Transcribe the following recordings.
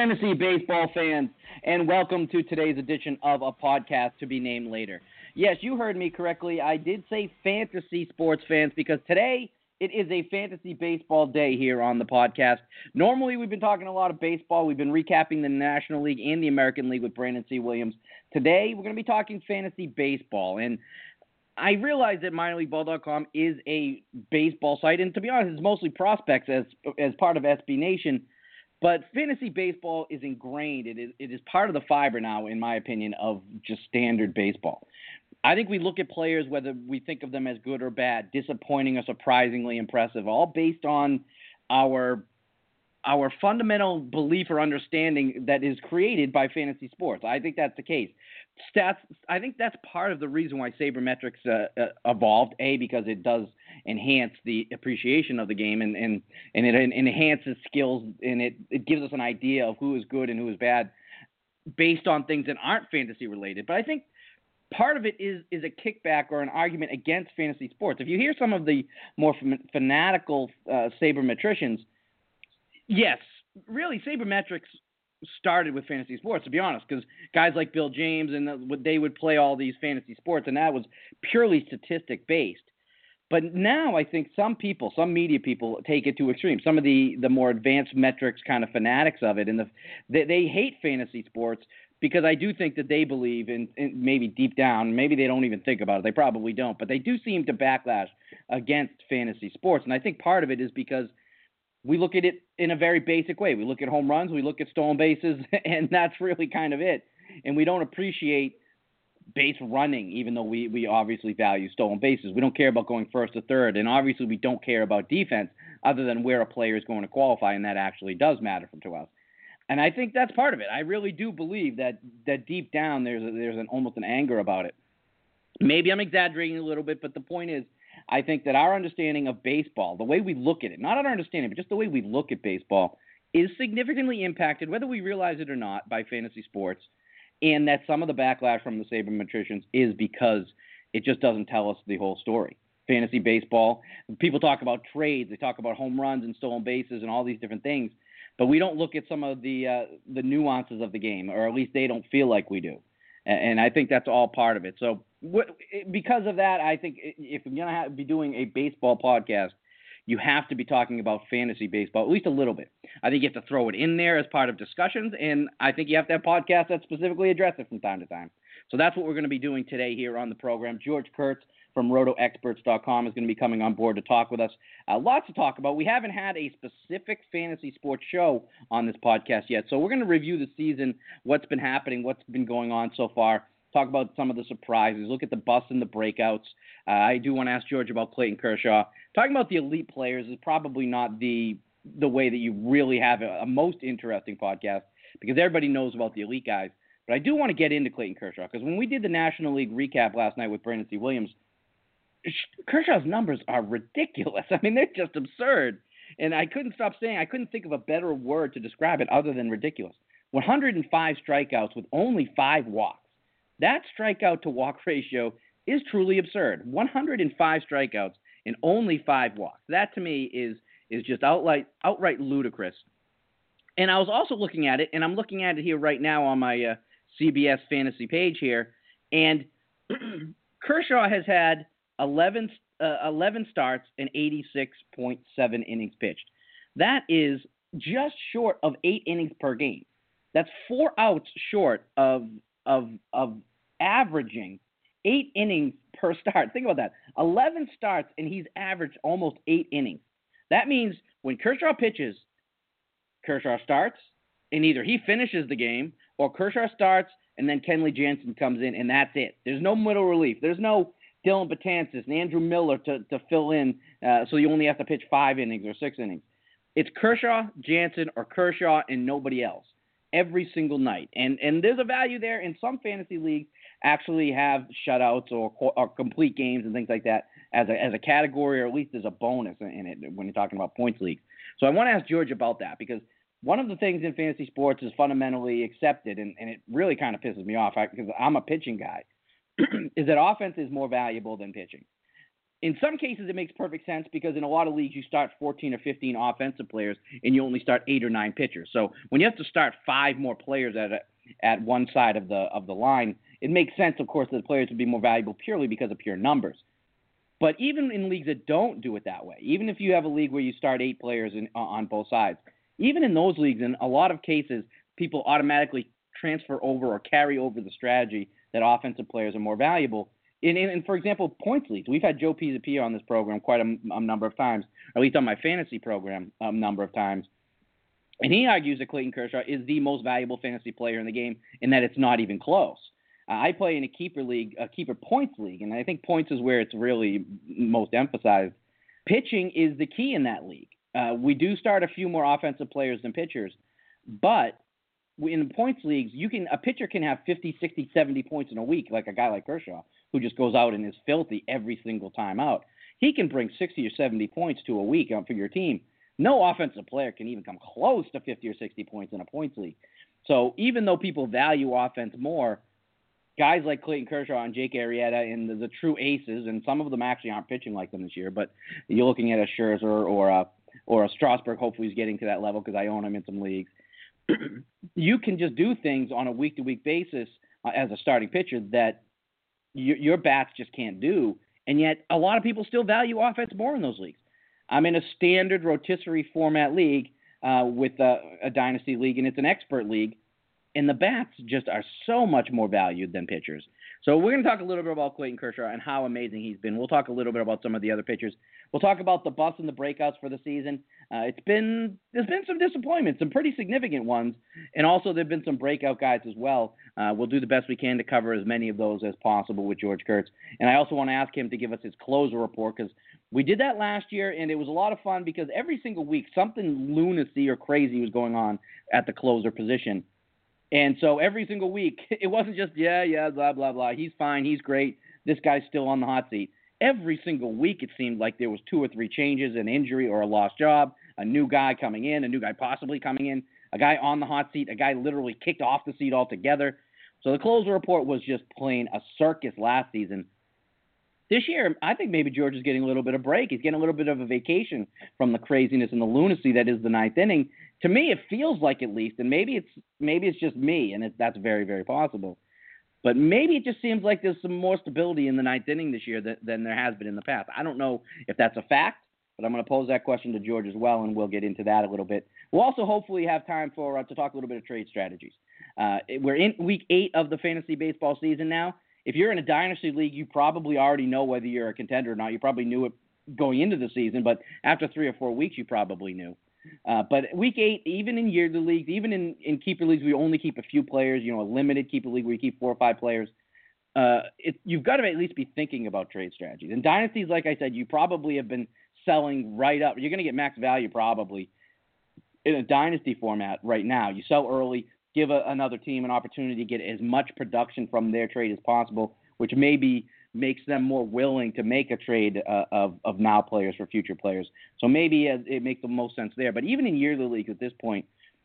fantasy baseball fans, and welcome to today's edition of a podcast to be named later. Yes, you heard me correctly. I did say fantasy sports fans because today it is a fantasy baseball day here on the podcast. Normally, we've been talking a lot of baseball. We've been recapping the National League and the American League with Brandon C. Williams. Today, we're going to be talking fantasy baseball, and I realize that minorleagueball.com is a baseball site, and to be honest, it's mostly prospects as part of SB Nation. But fantasy baseball is ingrained. It is part of the fiber now, in my opinion, of just standard baseball. I think we look at players, whether we think of them as good or bad, disappointing or surprisingly impressive, all based on our fundamental belief or understanding that is created by fantasy sports. I think that's the case. Stats, I think that's part of the reason why sabermetrics evolved, because it does enhance the appreciation of the game and it enhances skills, and it gives us an idea of who is good and who is bad based on things that aren't fantasy related. But I think part of it is a kickback or an argument against fantasy sports. If you hear some of the more fanatical sabermetricians, yes, really, sabermetrics started with fantasy sports, to be honest, because guys like Bill James they would play all these fantasy sports, and that was purely statistic based. But now I think some media people take it to extreme. Some of the more advanced metrics kind of fanatics of it, and they hate fantasy sports because I do think that they believe in maybe deep down, maybe they don't even think about it. They probably don't, but they do seem to backlash against fantasy sports, and I think part of it is because we look at it in a very basic way. We look at home runs, we look at stolen bases, and that's really kind of it. And we don't appreciate base running, even though we obviously value stolen bases. We don't care about going first to third, and obviously we don't care about defense other than where a player is going to qualify, and that actually does matter to us. And I think that's part of it. I really do believe that deep down there's almost an anger about it. Maybe I'm exaggerating a little bit, but the point is, I think that our understanding of baseball, the way we look at it, not our understanding, but just the way we look at baseball, is significantly impacted, whether we realize it or not, by fantasy sports, and that some of the backlash from the sabermetricians is because it just doesn't tell us the whole story. Fantasy baseball, people talk about trades, they talk about home runs and stolen bases and all these different things, but we don't look at some of the nuances of the game, or at least they don't feel like we do. And I think that's all part of it. So because of that, I think if you're going to be doing a baseball podcast, you have to be talking about fantasy baseball, at least a little bit. I think you have to throw it in there as part of discussions, and I think you have to have podcasts that specifically address it from time to time. So that's what we're going to be doing today here on the program. George Kurtz from RotoExperts.com is going to be coming on board to talk with us. Lots to talk about. We haven't had a specific fantasy sports show on this podcast yet, so we're going to review the season, what's been happening, what's been going on so far, talk about some of the surprises, look at the busts and the breakouts. I do want to ask George about Clayton Kershaw. Talking about the elite players is probably not the way that you really have a most interesting podcast, because everybody knows about the elite guys. But I do want to get into Clayton Kershaw, because when we did the National League recap last night with Brandon C. Williams, Kershaw's numbers are ridiculous. I mean, they're just absurd. And I couldn't think of a better word to describe it other than ridiculous. 105 strikeouts with only 5 walks. That strikeout to walk ratio is truly absurd. 105 strikeouts and only 5 walks. That to me is just outright ludicrous. And I was also looking at it, and I'm looking at it here right now on my CBS fantasy page here, and Kershaw has had 11 starts and 86.7 innings pitched. That is just short of 8 innings per game. That's 4 outs short of averaging 8 innings per start. Think about that. 11 starts, and he's averaged almost 8 innings. That means when Kershaw pitches, Kershaw starts, and either he finishes the game or Kershaw starts, and then Kenley Jansen comes in, and that's it. There's no middle relief. There's no Dylan Betances and Andrew Miller to fill in, so you only have to pitch 5 innings or 6 innings. It's Kershaw, Jansen, or Kershaw and nobody else every single night. And there's a value there, and some fantasy leagues actually have shutouts or complete games and things like that as a category, or at least there's a bonus in it when you're talking about points leagues. So I want to ask George about that, because one of the things in fantasy sports is fundamentally accepted, and it really kind of pisses me off because I'm a pitching guy, is that offense is more valuable than pitching. In some cases, it makes perfect sense because in a lot of leagues, you start 14 or 15 offensive players and you only start 8 or 9 pitchers. So when you have to start 5 more players at one side of the line, it makes sense, of course, that the players would be more valuable purely because of pure numbers. But even in leagues that don't do it that way, even if you have a league where you start 8 players on both sides, even in those leagues, in a lot of cases, people automatically transfer over or carry over the strategy that offensive players are more valuable. In for example, points leagues. We've had Joe Pisapia on this program quite a number of times, or at least on my fantasy program a number of times. And he argues that Clayton Kershaw is the most valuable fantasy player in the game and that it's not even close. I play in a keeper league, a keeper points league, and I think points is where it's really most emphasized. Pitching is the key in that league. We do start a few more offensive players than pitchers, but in points leagues, a pitcher can have 50, 60, 70 points in a week, like a guy like Kershaw, who just goes out and is filthy every single time out. He can bring 60 or 70 points to a week for your team. No offensive player can even come close to 50 or 60 points in a points league. So even though people value offense more, guys like Clayton Kershaw and Jake Arrieta and the true aces, and some of them actually aren't pitching like them this year, but you're looking at a Scherzer or a Strasburg. Hopefully he's getting to that level because I own him in some leagues. You can just do things on a week-to-week basis as a starting pitcher that your bats just can't do, and yet a lot of people still value offense more in those leagues. I'm in a standard rotisserie format league with a dynasty league, and it's an expert league, and the bats just are so much more valued than pitchers. So we're going to talk a little bit about Clayton Kershaw and how amazing he's been. We'll talk a little bit about some of the other pitchers. We'll talk about the busts and the breakouts for the season. There's been some disappointments, some pretty significant ones, and also there have been some breakout guys as well. We'll do the best we can to cover as many of those as possible with George Kurtz. And I also want to ask him to give us his closer report because we did that last year, and it was a lot of fun because every single week something lunacy or crazy was going on at the closer position. And so every single week, it wasn't just, blah, blah, blah. He's fine. He's great. This guy's still on the hot seat. Every single week, it seemed like there was 2 or 3 changes, an injury or a lost job, a new guy coming in, a new guy possibly coming in, a guy on the hot seat, a guy literally kicked off the seat altogether. So the closer report was just plain a circus last season. This year, I think maybe George is getting a little bit of break. He's getting a little bit of a vacation from the craziness and the lunacy that is the ninth inning. To me, it feels like at least, and maybe it's just me, and that's very, very possible. But maybe it just seems like there's some more stability in the ninth inning this year than there has been in the past. I don't know if that's a fact, but I'm going to pose that question to George as well, and we'll get into that a little bit. We'll also hopefully have time to talk a little bit of trade strategies. We're in week 8 of the fantasy baseball season now. If you're in a dynasty league, you probably already know whether you're a contender or not. You probably knew it going into the season, but after 3 or 4 weeks, you probably knew. But week 8, even in yearly leagues, even in keeper leagues, we only keep a few players. A limited keeper league where you keep 4 or 5 players. You've got to at least be thinking about trade strategies. In dynasties, like I said, you probably have been selling right up. You're going to get max value probably in a dynasty format right now. You sell early. Give another team an opportunity to get as much production from their trade as possible, which maybe makes them more willing to make a trade of now players for future players. So maybe it makes the most sense there. But even in yearly leagues at this point,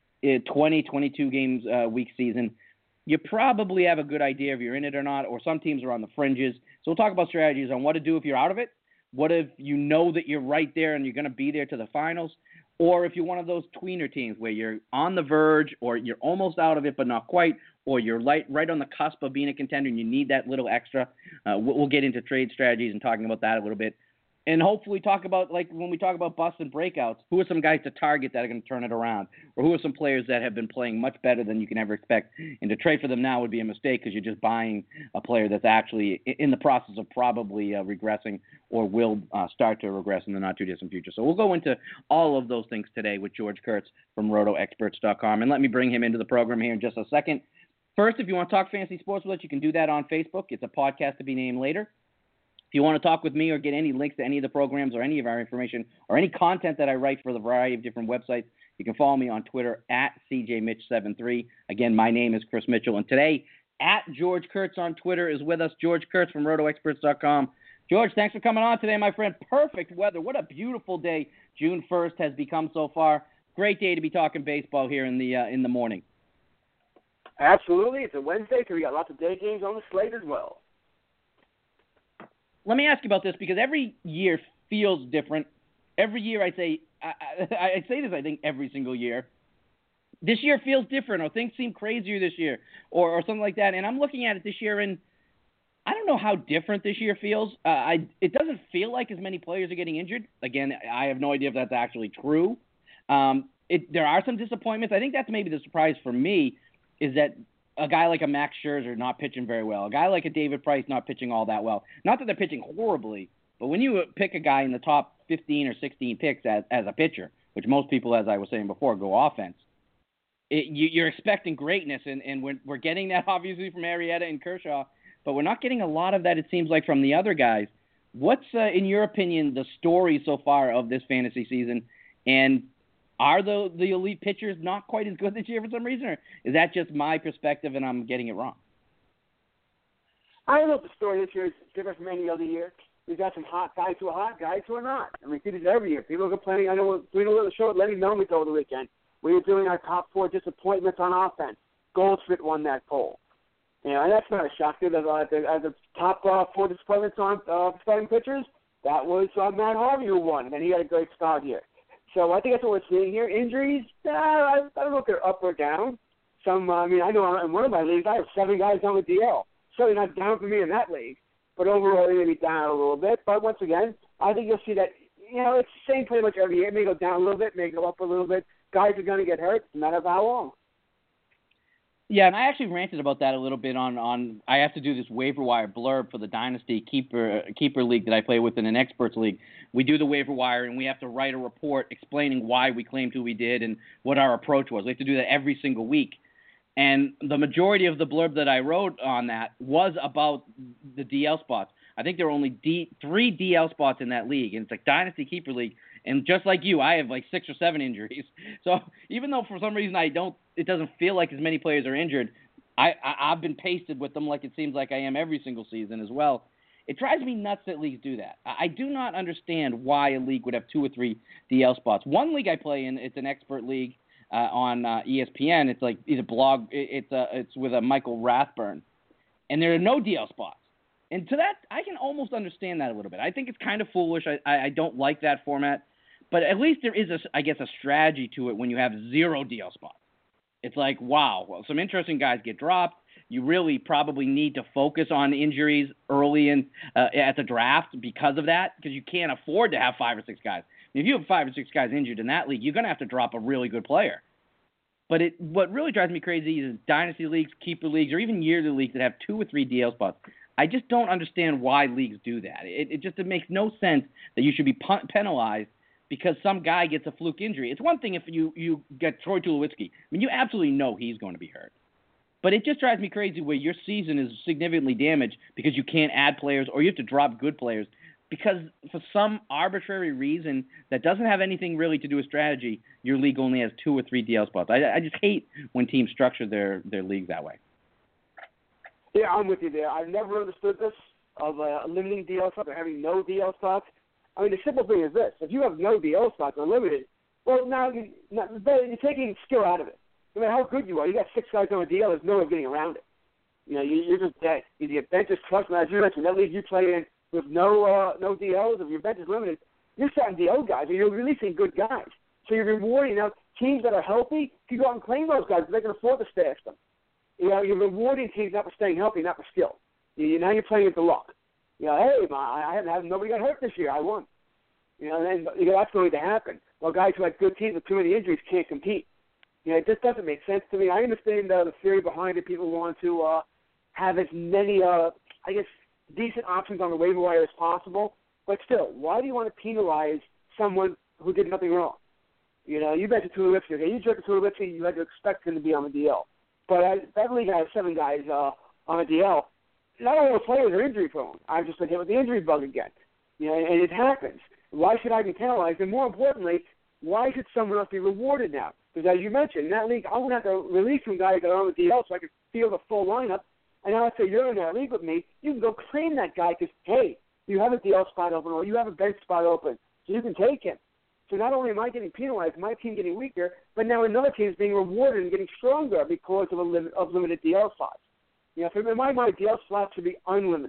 20, 22 games week season, you probably have a good idea if you're in it or not, or some teams are on the fringes. So we'll talk about strategies on what to do if you're out of it. What if you know that you're right there and you're going to be there to the finals? Or if you're one of those tweener teams where you're on the verge or you're almost out of it but not quite, or you're right on the cusp of being a contender and you need that little extra, we'll get into trade strategies and talking about that a little bit. And hopefully talk about, like when we talk about busts and breakouts, who are some guys to target that are going to turn it around? Or who are some players that have been playing much better than you can ever expect? And to trade for them now would be a mistake because you're just buying a player that's actually in the process of probably regressing or will start to regress in the not-too-distant future. So we'll go into all of those things today with George Kurtz from RotoExperts.com. And let me bring him into the program here in just a second. First, if you want to talk fantasy sports with us, you can do that on Facebook. It's a podcast to be named later. If you want to talk with me or get any links to any of the programs or any of our information or any content that I write for the variety of different websites, you can follow me on Twitter at CJMitch73. Again, my name is Chris Mitchell. And today, at George Kurtz on Twitter is with us, George Kurtz from RotoExperts.com. George, thanks for coming on today, my friend. Perfect weather. What a beautiful day June 1st has become so far. Great day to be talking baseball here in the morning. Absolutely. It's a Wednesday, so we got lots of day games on the slate as well. let me ask you about this because every year feels different. Every year I say this, I think, every single year. This year feels different, or things seem crazier this year, or something like that. And I'm looking at it this year, and I don't know how different this year feels. It doesn't feel like as many players are getting injured. Again, I have no idea if that's actually true. There are some disappointments. I think that's maybe the surprise for me is that a guy like a Max Scherzer not pitching very well, a guy like a David Price not pitching all that well. Not that they're pitching horribly, but when you pick a guy in the top 15 or 16 picks as a pitcher, which most people, as I was saying before, go offense, you're expecting greatness, and we're getting that obviously from Arrieta and Kershaw, but we're not getting a lot of that, it seems like, from the other guys. What's, in your opinion, the story so far of this fantasy season, and are the elite pitchers not quite as good this year for some reason, or is that just my perspective and I'm getting it wrong? I don't know if the story this year is different from any other year. We've got some hot guys who are hot, guys who are not. I mean, we do this every year. People are complaining. I know we're doing a little show with Lenny Melnick over the weekend. We were doing our top 4 disappointments on offense. Goldschmidt won that poll. You know, and that's not a shock. As the top 4 disappointments on starting pitchers, that was Matt Harvey who won, and he had a great start here. So I think that's what we're seeing here. Injuries, I don't know if they're up or down. I know in one of my leagues I have 7 guys on the DL. Certainly not down for me in that league, but overall they may be down a little bit. But once again, I think you'll see that, it's the same pretty much every year. It may go down a little bit, may go up a little bit. Guys are going to get hurt, no matter how long. Yeah, and I actually ranted about that a little bit on I have to do this waiver wire blurb for the Dynasty keeper league that I play with in an experts league. We do the waiver wire, and we have to write a report explaining why we claimed who we did and what our approach was. We have to do that every single week. And the majority of the blurb that I wrote on that was about the DL spots. I think there are only 3 DL spots in that league, and it's like Dynasty Keeper League. And just like you, I have like 6 or 7 injuries. So even though for some reason it doesn't feel like as many players are injured, I've been pasted with them like it seems like I am every single season as well. It drives me nuts that leagues do that. I do not understand why a league would have 2 or 3 DL spots. One league I play in, it's an expert league on ESPN. It's like he's a blog. It's with a Michael Rathburn, and there are no DL spots. And to that, I can almost understand that a little bit. I think it's kind of foolish. I don't like that format. But at least there is, a strategy to it when you have 0 DL spots. It's like, wow, well, some interesting guys get dropped. You really probably need to focus on injuries early at the draft because of that, because you can't afford to have 5 or 6 guys. If you have 5 or 6 guys injured in that league, you're going to have to drop a really good player. But what really drives me crazy is dynasty leagues, keeper leagues, or even yearly leagues that have 2 or 3 DL spots. I just don't understand why leagues do that. It makes no sense that you should be penalized because some guy gets a fluke injury. It's one thing if you get Troy Tulowitzki. I mean, you absolutely know he's going to be hurt. But it just drives me crazy where your season is significantly damaged because you can't add players or you have to drop good players because for some arbitrary reason that doesn't have anything really to do with strategy, your league only has 2 or 3 DL spots. I just hate when teams structure their leagues that way. Yeah, I'm with you there. I've never understood this of limiting DL spots or having no DL spots. I mean, the simple thing is this. If you have no DL spots unlimited, well, now you're taking skill out of it. No matter how good you are, you got 6 guys on a DL, there's no way of getting around it. You're just dead. Either your bench is crushed, as you mentioned, that league you play in with no DLs, if your bench is limited, you're starting DL guys, or you're releasing good guys. So you're rewarding. Now, teams that are healthy, you go out and claim those guys, they can afford to stash them. You're rewarding teams not for staying healthy, not for skill. Now you're playing into luck. Hey, I haven't had nobody got hurt this year. I won. And that's going to happen. Well, guys who have good teams with too many injuries can't compete. It just doesn't make sense to me. I understand the theory behind it. People want to have as many, decent options on the waiver wire as possible. But still, why do you want to penalize someone who did nothing wrong? You mentioned Tulowitzki. Okay, you drafted Tulowitzki, you had to expect him to be on the DL. But that league has 7 guys on the DL. Not all the players are injury prone. I've just been hit with the injury bug again. And it happens. Why should I be penalized? And more importantly, why should someone else be rewarded now? Because as you mentioned, in that league, I would have to release some guys that are on the DL so I could field a full lineup. And now let's say you're in that league with me, you can go claim that guy because, hey, you have a DL spot open or you have a bench spot open, so you can take him. So not only am I getting penalized, my team getting weaker, but now another team is being rewarded and getting stronger because of limited DL slots. For my mind, DL slots should be unlimited.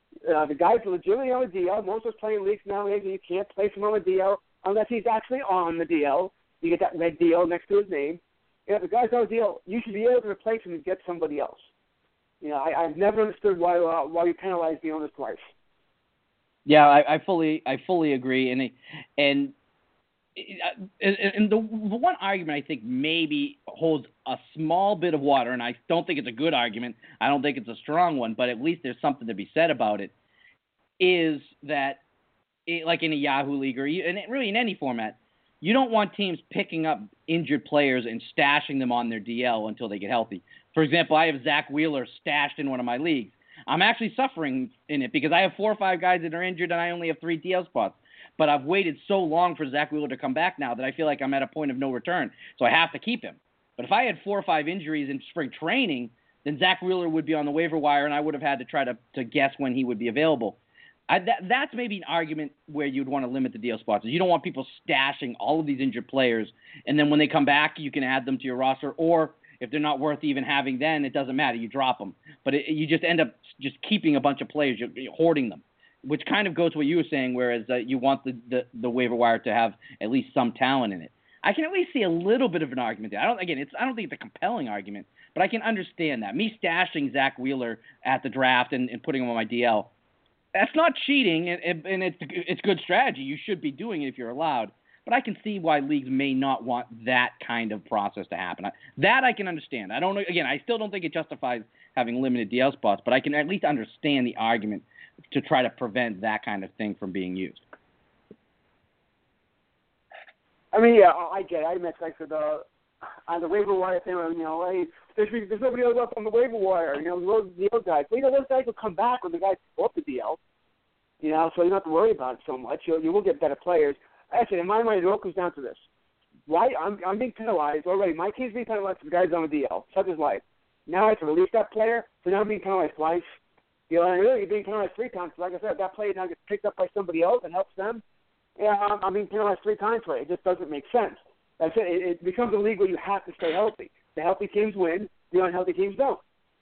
The guy's legitimately on the DL. Most of us playing leagues nowadays, and you can't place him on the DL unless he's actually on the DL. You get that red DL next to his name. If the guy's on the DL, you should be able to replace him and get somebody else. I've never understood why you penalize the owners twice. Yeah, I fully agree, and the one argument I think maybe holds a small bit of water, and I don't think it's a good argument. I don't think it's a strong one, but at least there's something to be said about it. Is that like in a Yahoo league and really in any format, you don't want teams picking up injured players and stashing them on their DL until they get healthy. For example, I have Zach Wheeler stashed in one of my leagues. I'm actually suffering in it because I have 4 or 5 guys that are injured and I only have 3 DL spots. But I've waited so long for Zach Wheeler to come back now that I feel like I'm at a point of no return. So I have to keep him. But if I had 4 or 5 injuries in spring training, then Zach Wheeler would be on the waiver wire and I would have had to try to guess when he would be available. That's maybe an argument where you'd want to limit the DL spots. You don't want people stashing all of these injured players, and then when they come back, you can add them to your roster. Or if they're not worth even having, then it doesn't matter. You drop them. But you just end up just keeping a bunch of players, you're hoarding them, which kind of goes to what you were saying, whereas you want the waiver wire to have at least some talent in it. I can at least see a little bit of an argument there. I don't think it's a compelling argument, but I can understand that. Me stashing Zach Wheeler at the draft and putting him on my DL, that's not cheating, and it's good strategy. You should be doing it if you're allowed. But I can see why leagues may not want that kind of process to happen. That I can understand. I still don't think it justifies having limited DL spots, but I can at least understand the argument to try to prevent that kind of thing from being used. I mean, yeah, I get it. I meant like on the waiver wire thing, hey, there's nobody else up on the waiver wire, those DL guys. Well, those guys will come back when the guys go up the DL, so you don't have to worry about it so much. You will get better players. Actually, in my mind, it all comes down to this. Why I'm being penalized already. My team's being penalized for the guys on the DL, such as life. Now I have to release that player, so now I'm being penalized twice. And really, you're being penalized 3 times. Like I said, that player now gets picked up by somebody else and helps them. Yeah, I'm being penalized 3 times for it. It just doesn't make sense. That's it. It becomes a league where you have to stay healthy. The healthy teams win. The unhealthy teams don't.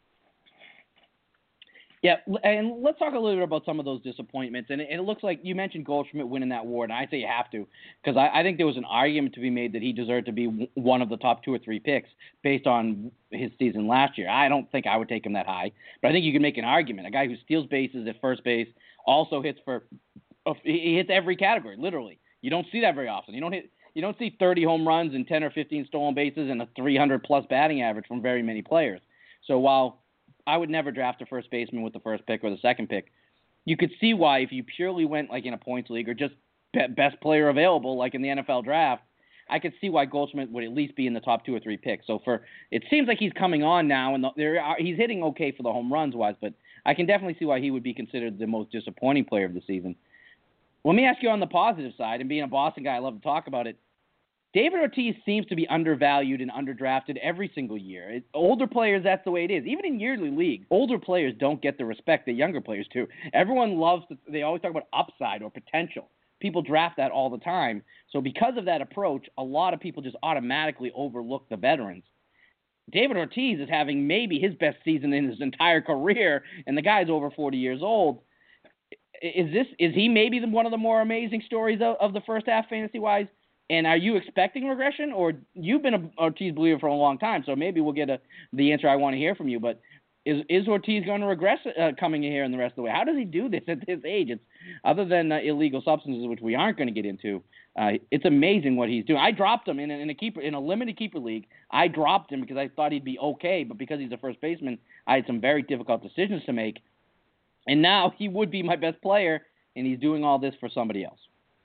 Yeah, and let's talk a little bit about some of those disappointments. And it looks like you mentioned Goldschmidt winning that award, and I say you have to, because I think there was an argument to be made that he deserved to be one of the top 2 or 3 picks based on his season last year. I don't think I would take him that high, but I think you can make an argument. A guy who steals bases at first base, also he hits every category, literally. You don't see that very often. You don't see 30 home runs and 10 or 15 stolen bases and a 300-plus batting average from very many players. So while I would never draft a first baseman with the first pick or the second pick, you could see why if you purely went like in a points league or just best player available like in the NFL draft, I could see why Goldschmidt would at least be in the top 2 or 3 picks. So it seems like he's coming on now, and he's hitting okay for the home runs wise, but I can definitely see why he would be considered the most disappointing player of the season. Let me ask you on the positive side, and being a Boston guy, I love to talk about it. David Ortiz seems to be undervalued and underdrafted every single year. Older players, that's the way it is. Even in yearly league, older players don't get the respect that younger players do. Everyone they always talk about upside or potential. People draft that all the time. So because of that approach, a lot of people just automatically overlook the veterans. David Ortiz is having maybe his best season in his entire career, and the guy's over 40 years old. Is he maybe one of the more amazing stories of the first half fantasy-wise? And are you expecting regression, or you've been an Ortiz believer for a long time, so maybe we'll get the answer I want to hear from you. But is Ortiz going to regress coming in here in the rest of the way? How does he do this at his age? It's other than illegal substances, which we aren't going to get into. It's amazing what he's doing. I dropped him in a limited keeper league. I dropped him because I thought he'd be okay, but because he's a first baseman, I had some very difficult decisions to make. And now he would be my best player, and he's doing all this for somebody else.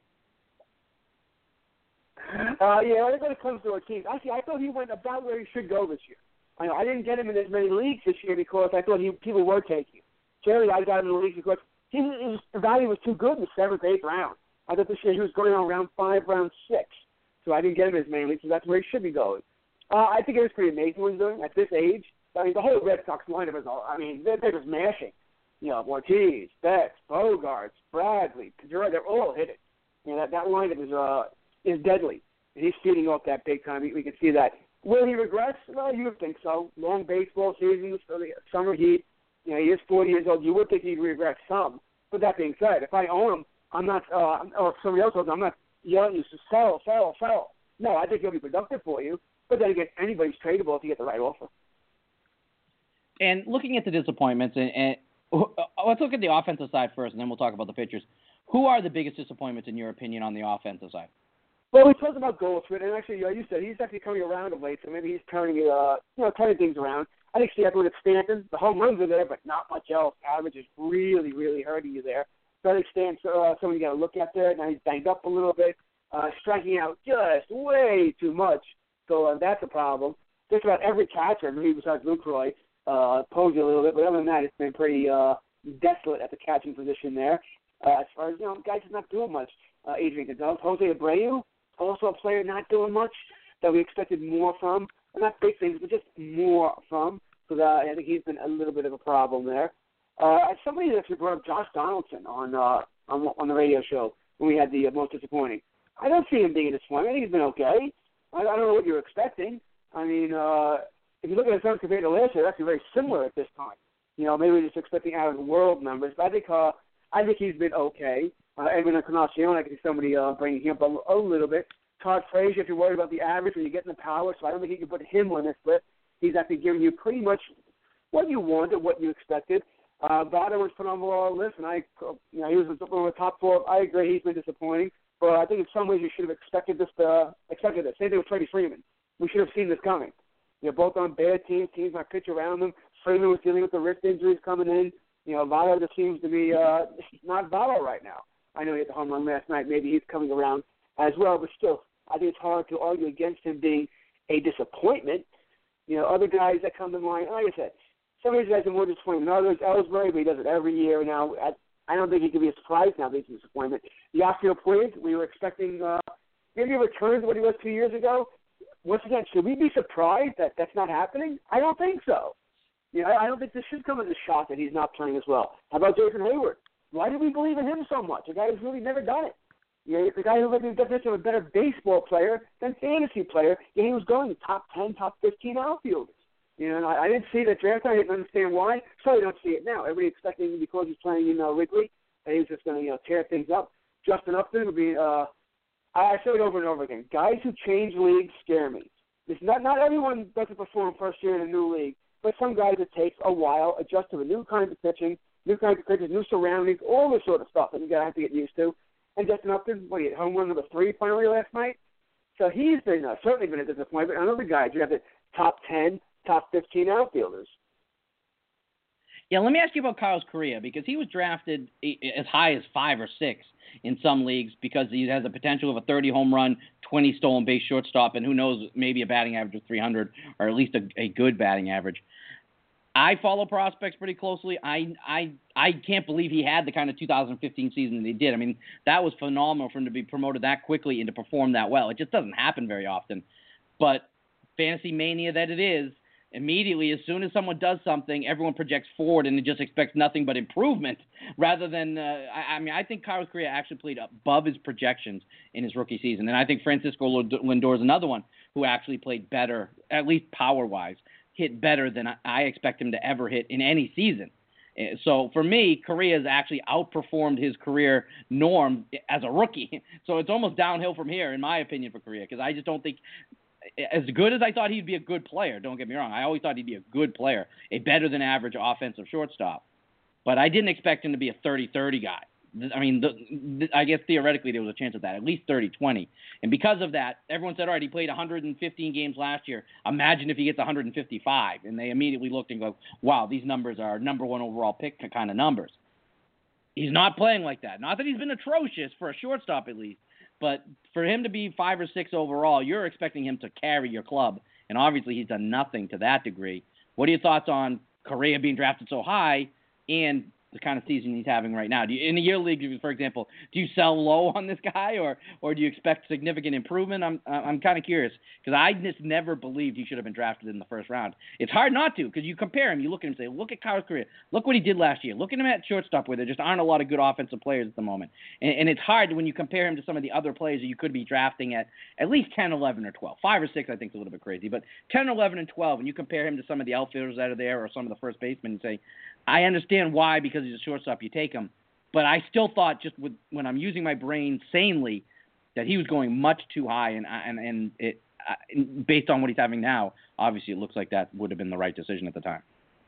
I think when it comes to Ortiz, actually, I thought he went about where he should go this year. I didn't get him in as many leagues this year because I thought people were taking him. Generally, I got him in the leagues because his value was too good in the 7th, 8th round. I thought this year he was going on round 5, round 6. So I didn't get him in as many leagues, so that's where he should be going. I think it was pretty amazing what he's doing at this age. I mean, the whole Red Sox lineup they're just mashing. Ortiz, Betts, Bogarts, Bradley, Pedroia, they're all hitting. That lineup is deadly. And he's feeding off that big time. We can see that. Will he regress? Well, you would think so. Long baseball seasons, summer heat. You know, he is 40 years old. You would think he'd regret some. But that being said, if I own him, I'm not, or if somebody else owns him, I'm not yelling you to sell. No, I think he'll be productive for you. But then again, anybody's tradable if you get the right offer. And looking at the disappointments, and let's look at the offensive side first, and then we'll talk about the pitchers. Who are the biggest disappointments, in your opinion, on the offensive side? Well, we talked about Goldschmidt, and actually, you said he's actually coming around of late, so maybe he's turning things around. I think Stanton with Stanton, the home runs are there, but not much else. Average is really, really hurting you there. So I think Stanton, someone you got to look at there. Now he's banged up a little bit, striking out just way too much. So that's a problem. Just about every catcher, maybe besides Lucroy, posed a little bit, but other than that, it's been pretty desolate at the catching position there. As far as, guys are not doing much. Adrian Gonzalez, Jose Abreu, also a player not doing much that we expected more from. Well, not big things, but just more from. So I think he's been a little bit of a problem there. Somebody actually brought up Josh Donaldson on the radio show when we had the most disappointing. I don't see him being a disappointment. I think he's been okay. I don't know what you're expecting. I mean, if you look at his numbers compared to last year, they're actually very similar at this time. Maybe we're just expecting out of the world numbers, but I think he's been okay. Edwin Encarnacion, I can see somebody bringing him up a little bit. Todd Frazier, if you're worried about the average when you get in the power, so I don't think you can put him on this list. He's actually giving you pretty much what you wanted, what you expected. Votto was put on the list, and he was one of the top four. I agree, he's been disappointing, but I think in some ways you should have expected this. Same thing with Freddie Freeman. We should have seen this coming. Both on bad teams not pitch around them. Freeman was dealing with the wrist injuries coming in. Votto just seems to be not Votto right now. I know he hit the home run last night. Maybe he's coming around as well, but still, I think it's hard to argue against him being a disappointment. Other guys that come to mind, like I said, some of these guys are more disappointing than others. Ellsbury, but he does it every year now. I don't think he could be a surprise now that he's a disappointment. Yasiel Puig, we were expecting maybe a return to what he was 2 years ago. Once again, should we be surprised that that's not happening? I don't think so. I don't think this should come as a shock that he's not playing as well. How about Jason Hayward? Why do we believe in him so much? A guy who's really never done it. The guy who was the definition of a better baseball player than fantasy player, he was going top 10, top 15 outfielders. I didn't see that draft. I didn't understand why. So I don't see it now. Everybody expecting because he's playing in Wrigley that he's just going to tear things up. Justin Upton would be. I say it over and over again. Guys who change leagues scare me. It's not everyone doesn't perform first year in a new league, but some guys it takes a while adjust to the new kinds of pitching, new kinds of pitchers, new surroundings, all this sort of stuff that you gotta have to get used to. And Justin Upton, home run number 3 finally last night. So he's been certainly been a disappointment. Another guy, you have the top 10, top 15 outfielders. Yeah, let me ask you about Carlos Correa, because he was drafted as high as 5 or 6 in some leagues because he has the potential of a 30 home run, 20 stolen base shortstop, and who knows, maybe a batting average of 300 or at least a good batting average. I follow prospects pretty closely. I can't believe he had the kind of 2015 season that he did. I mean, that was phenomenal for him to be promoted that quickly and to perform that well. It just doesn't happen very often. But fantasy mania that it is, immediately, as soon as someone does something, everyone projects forward and it just expects nothing but improvement rather than I think Carlos Correa actually played above his projections in his rookie season. And I think Francisco Lindor is another one who actually played better, at least power-wise, hit better than I expect him to ever hit in any season. So for me, Correa has actually outperformed his career norm as a rookie. So it's almost downhill from here, in my opinion, for Correa, because I just don't think, as good as I thought he'd be a good player, don't get me wrong, I always thought he'd be a good player, a better than average offensive shortstop. But I didn't expect him to be a 30-30 guy. I mean, I guess theoretically there was a chance of that, at least 30-20. And because of that, everyone said, all right, he played 115 games last year. Imagine if he gets 155. And they immediately looked and go, wow, these numbers are number one overall pick kind of numbers. He's not playing like that. Not that he's been atrocious for a shortstop at least, but for him to be 5 or 6 overall, you're expecting him to carry your club. And obviously he's done nothing to that degree. What are your thoughts on Correa being drafted so high and the kind of season he's having right now? Do you, in a year league, for example, do you sell low on this guy, or do you expect significant improvement? I'm kind of curious because I just never believed he should have been drafted in the first round. It's hard not to because you compare him, you look at him and say, look at Kyle's career, look what he did last year, look at him at shortstop where there just aren't a lot of good offensive players at the moment, and it's hard when you compare him to some of the other players that you could be drafting at least 10, 11, or 12. 5 or 6 I think is a little bit crazy, but 10, 11, and 12, and you compare him to some of the outfielders that are there or some of the first basemen and say, I understand why, because he's a shortstop, you take him. But I still thought, just when I'm using my brain sanely, that he was going much too high, and based on what he's having now, obviously it looks like that would have been the right decision at the time.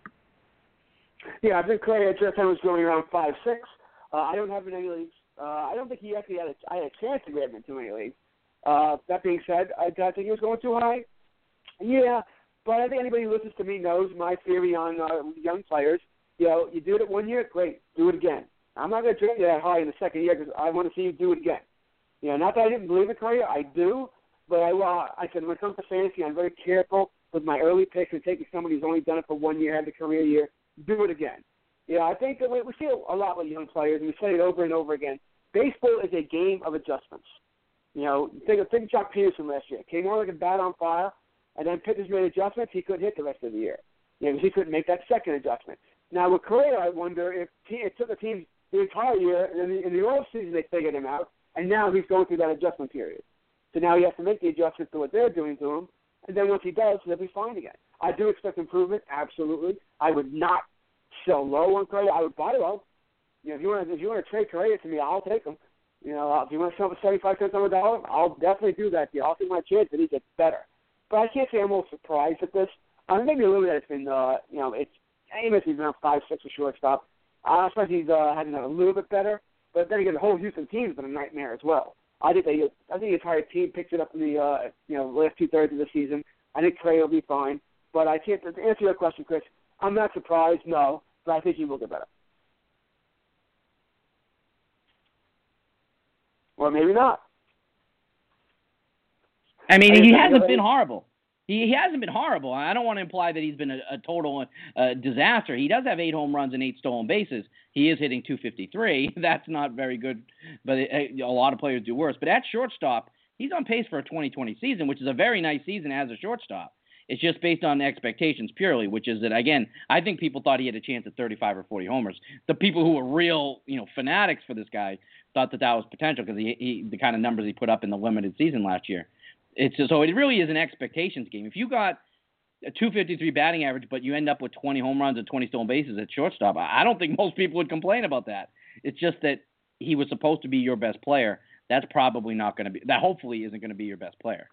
Yeah, I think Correa at that time was going around 5'6". I don't have him in any leagues. I don't think he actually had a chance to grab him in too many leagues. That being said, I think he was going too high. Yeah, but I think anybody who listens to me knows my theory on young players. You know, you do it 1 year, great, do it again. I'm not going to draft you that high in the second year because I want to see you do it again. You know, not that I didn't believe in Correa, I do, but I said when it comes to fantasy, I'm very careful with my early picks and taking somebody who's only done it for 1 year, had the career year, do it again. You know, I think that we see a lot with young players, and we say it over and over again. Baseball is a game of adjustments. You know, think of Jock Peterson last year. Came on like a bat on fire, and then pitchers made adjustments. He couldn't hit the rest of the year. You know, he couldn't make that second adjustment. Now, with Correa, I wonder if it took the team the entire year, and in the offseason they figured him out, and now he's going through that adjustment period. So now he has to make the adjustments to what they're doing to him, and then once he does, he'll be fine again. I do expect improvement, absolutely. I would not sell low on Correa. I would buy low. You know, if you want to trade Correa to me, I'll take him. You know, if you want to sell for 75 cents on the dollar, I'll definitely do that. I'll take my chance that he gets better. But I can't say I'm most surprised at this. Maybe a little bit. It's been, you know, it's Amos. He's around 5'6" for shortstop. I expect he's had a little bit better. But then again, the whole Houston team's been a nightmare as well. I think the entire team picked it up in the last 2/3 of the season. I think Trey will be fine. But I can't, to answer your question, Chris, I'm not surprised, no, but I think he will get better. Or maybe not. I mean, he hasn't been horrible. He hasn't been horrible. I don't want to imply that he's been a total disaster. He does have 8 home runs and 8 stolen bases. He is hitting .253. That's not very good, but a lot of players do worse. But at shortstop, he's on pace for a 2020 season, which is a very nice season as a shortstop. It's just based on expectations purely, which is that, again, I think people thought he had a chance at 35 or 40 homers. The people who were real, fanatics for this guy thought that was potential because the kind of numbers he put up in the limited season last year. So it really is an expectations game. If you got a .253 batting average, but you end up with 20 home runs and 20 stolen bases at shortstop, I don't think most people would complain about that. It's just that he was supposed to be your best player. That's probably not going to be – that hopefully isn't going to be your best player.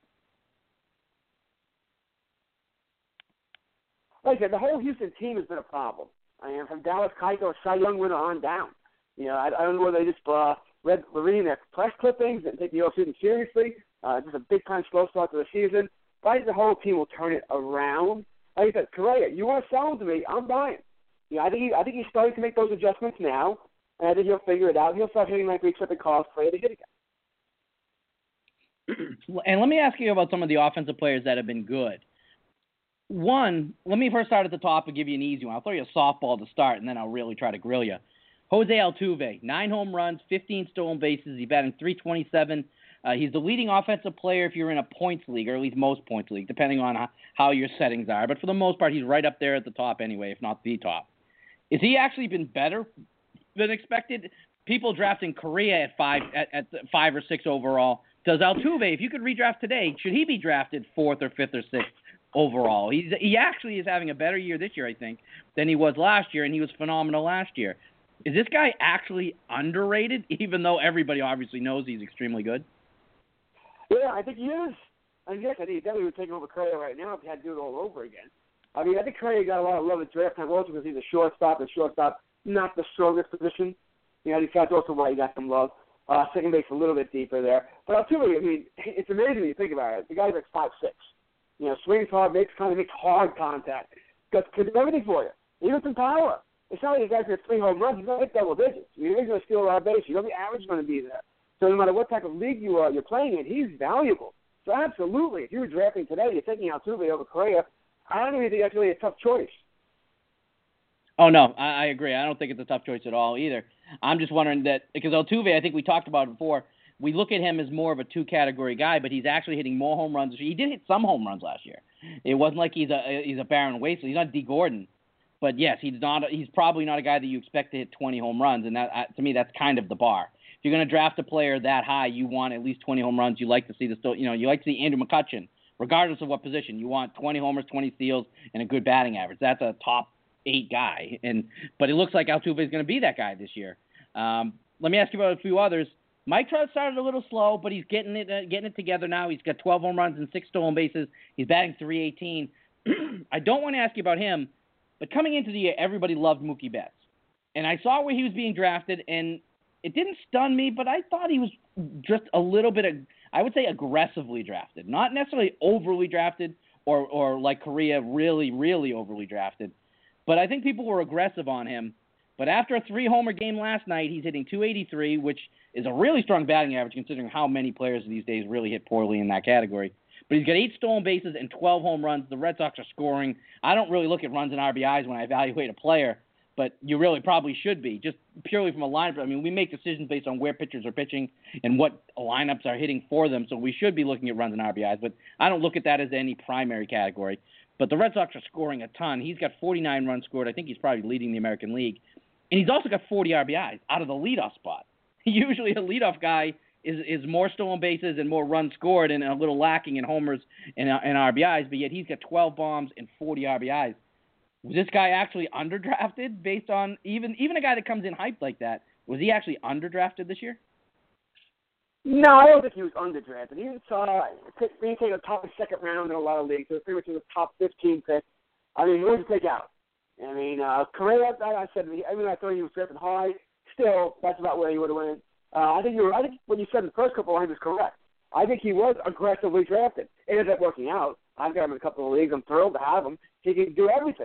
Like I said, the whole Houston team has been a problem. I mean, from Dallas Keuchel, Cy Young winner on down. I don't know whether they just reading their press clippings and take the offseason seriously. Just a big-time slow start to the season. But I think the whole team will turn it around. Like I said, Correa, you want to sell him to me, I'm buying. I think he's starting to make those adjustments now, and I think he'll figure it out. He'll start hitting like we expected Carlos Correa to hit again. And let me ask you about some of the offensive players that have been good. One, let me first start at the top and give you an easy one. I'll throw you a softball to start, and then I'll really try to grill you. Jose Altuve, 9 home runs, 15 stolen bases. He's batting .327. He's the leading offensive player if you're in a points league, or at least most points league, depending on how your settings are. But for the most part, he's right up there at the top anyway, if not the top. Has he actually been better than expected? People drafting Correa at 5 or 6 overall. Does Altuve, if you could redraft today, should he be drafted 4th or 5th or 6th overall? He actually is having a better year this year, I think, than he was last year, and he was phenomenal last year. Is this guy actually underrated, even though everybody obviously knows he's extremely good? Yeah, I think he is. I think he definitely would take over Correa right now if he had to do it all over again. I mean, I think Correa got a lot of love at draft time also because he's a shortstop, and shortstop not the strongest position. I think that's also why he got some love. Second base a little bit deeper there. But Altuve, I mean, it's amazing when you think about it. The guy's like 5'6". Swings hard, makes hard contact. Can do everything for you. Even some power. It's not like the guy's going to 3 home runs. He's going to hit double digits. He's going to steal a lot of bases. The average is going to be there. So no matter what type of league you're playing in, he's valuable. So absolutely, if you were drafting today, you're taking Altuve over Correa. I don't even think that's really a tough choice. Oh, no, I agree. I don't think it's a tough choice at all either. I'm just wondering that because Altuve, I think we talked about it before, we look at him as more of a two-category guy, but he's actually hitting more home runs. He did hit some home runs last year. It wasn't like he's a barren wasteland. He's not D. Gordon. But, yes, he's probably not a guy that you expect to hit 20 home runs, and that to me, that's kind of the bar. If you're going to draft a player that high, you want at least 20 home runs. You like to see you like to see Andrew McCutchen, regardless of what position. You want 20 homers, 20 steals, and a good batting average. That's a top 8 guy. But it looks like Altuve is going to be that guy this year. Let me ask you about a few others. Mike Trout started a little slow, but he's getting it together now. He's got 12 home runs and 6 stolen bases. He's batting .318. I don't want to ask you about him, but coming into the year, everybody loved Mookie Betts. And I saw where he was being drafted, and it didn't stun me, but I thought he was just a little bit, I would say, aggressively drafted. Not necessarily overly drafted or like Correa, really, really overly drafted. But I think people were aggressive on him. But after a 3-homer game last night, he's hitting .283, which is a really strong batting average considering how many players these days really hit poorly in that category. But he's got 8 stolen bases and 12 home runs. The Red Sox are scoring. I don't really look at runs and RBIs when I evaluate a player, but you really probably should be, just purely from a lineup. I mean, we make decisions based on where pitchers are pitching and what lineups are hitting for them, so we should be looking at runs and RBIs, but I don't look at that as any primary category. But the Red Sox are scoring a ton. He's got 49 runs scored. I think he's probably leading the American League. And he's also got 40 RBIs out of the leadoff spot. Usually a leadoff guy is more stolen bases and more runs scored and a little lacking in homers and RBIs, but yet he's got 12 bombs and 40 RBIs. Was this guy actually underdrafted based on even a guy that comes in hyped like that? Was he actually underdrafted this year? No, I don't think he was underdrafted. He was being taken the top of the second round in a lot of leagues, so pretty much in the top 15 pick. I mean, he was a pick out. I mean, Correa, I said, I thought he was drafted high. Still, that's about where he would have went. I think what you said in the first couple of lines is correct. I think he was aggressively drafted. It ended up working out. I've got him in a couple of leagues. I'm thrilled to have him. He can do everything.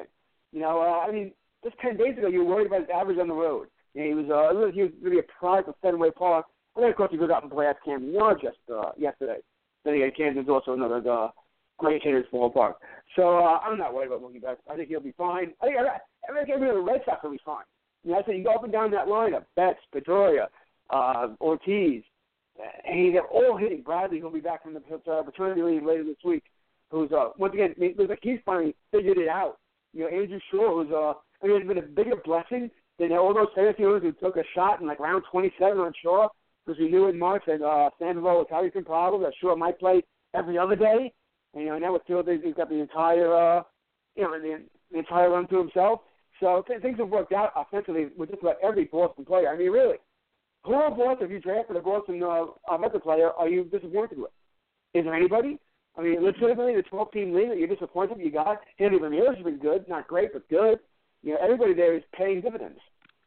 Just 10 days ago, you were worried about his average on the road. He was going to be a product of Fenway Park. And then, of course, he goes out and plays Camden Yards yesterday. Then again, Camden's also another great hitters ballpark. So I'm not worried about Mookie Betts. I think he'll be fine. I think every other Red Sox will be fine. I think you go up and down that lineup: Betts, Pedroia, Ortiz, and they're all hitting. Bradley, who'll be back from the paternity leave later this week, who's once again, it looks like he's finally figured it out. Andrew Shaw, who's it's been a bigger blessing than all those fantasy owners who took a shot in like round 27 on Shaw, because we knew in March that Sandoval was having some problems. That Shaw might play every other day. And now with Field, he's got the entire, the entire run to himself. So things have worked out offensively with just about every Boston player. I mean, really, who on Boston, if you drafted a Boston offensive player, are you disappointed with? Is there anybody? I mean, legitimately, the 12-team league that you're disappointed you got. Andy Ramirez has been good, not great, but good. Everybody there is paying dividends.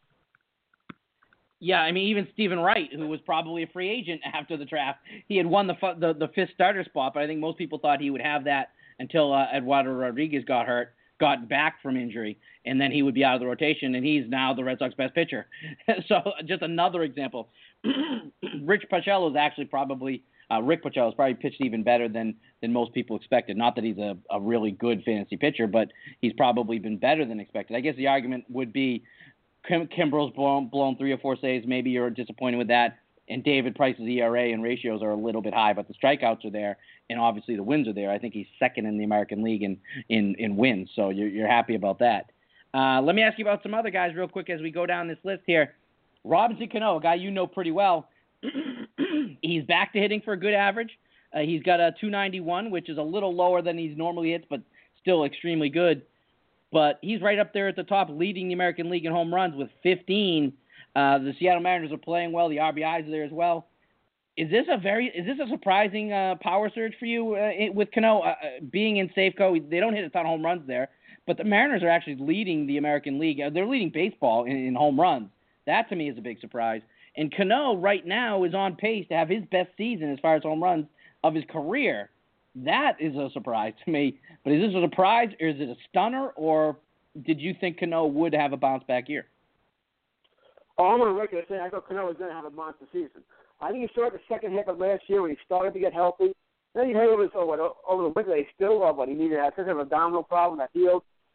Yeah, I mean, even Stephen Wright, who was probably a free agent after the draft, he had won the fifth starter spot, but I think most people thought he would have that until Eduardo Rodriguez got back from injury, and then he would be out of the rotation, and he's now the Red Sox best pitcher. So just another example. Rick Porcello is actually probably Rick Porcello has probably pitched even better than most people expected. Not that he's a really good fantasy pitcher, but he's probably been better than expected. I guess the argument would be Kimbrel's blown 3 or 4 saves. Maybe you're disappointed with that. And David Price's ERA and ratios are a little bit high, but the strikeouts are there, and obviously the wins are there. I think he's second in the American League in wins, so you're happy about that. Let me ask you about some other guys real quick as we go down this list here. Robinson Cano, a guy you know pretty well. He's back to hitting for a good average. He's got a .291, which is a little lower than he's normally hits, but still extremely good. But he's right up there at the top, leading the American League in home runs with 15. The Seattle Mariners are playing well. The RBIs are there as well. Is this a surprising power surge for you with Cano being in Safeco? They don't hit a ton of home runs there, but the Mariners are actually leading the American League. They're leading baseball in home runs. That to me is a big surprise. And Cano right now is on pace to have his best season as far as home runs of his career. That is a surprise to me. But is this a surprise, or is it a stunner, or did you think Cano would have a bounce-back year? Oh, I'm on record saying I thought Cano was going to have a monster season. I think he started the second half of last year when he started to get healthy. Then he had over the winter. He still, he needed to have such an abdominal problem that healed.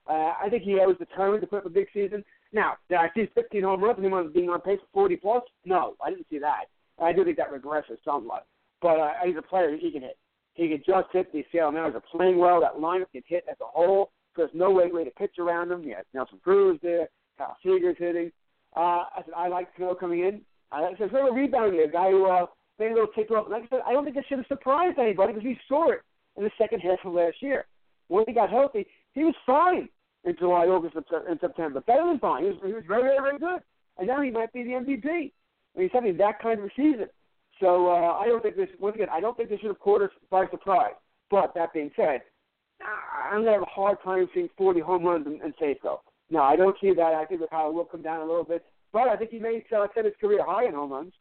I think he was determined to put up a big season. Now, did I see 15 home runs and him being on pace for 40+? No, I didn't see that. I do think that regresses somewhat. But he's a player. He can hit. He can just hit. The Seattle Mariners are playing well. That lineup can hit as a whole. So there's no way to pitch around him. You have Nelson Cruz there. Kyle Seager's hitting. I like Cano coming in. So sort of a rebounding, a guy who made a little taper up. Like I said, I don't think it should have surprised anybody because we saw it in the second half of last year. When he got healthy, he was fine in July, August, and September. Better than fine. He was very, very, very good. And now he might be the MVP. I mean, he's having that kind of a season. So I don't think this. Once again, I don't think this should have caught us by surprise. But that being said, I'm gonna have a hard time seeing 40 home runs and Safeco. No, I don't see that. I think the power will come down a little bit, but I think he may set his career high in home runs.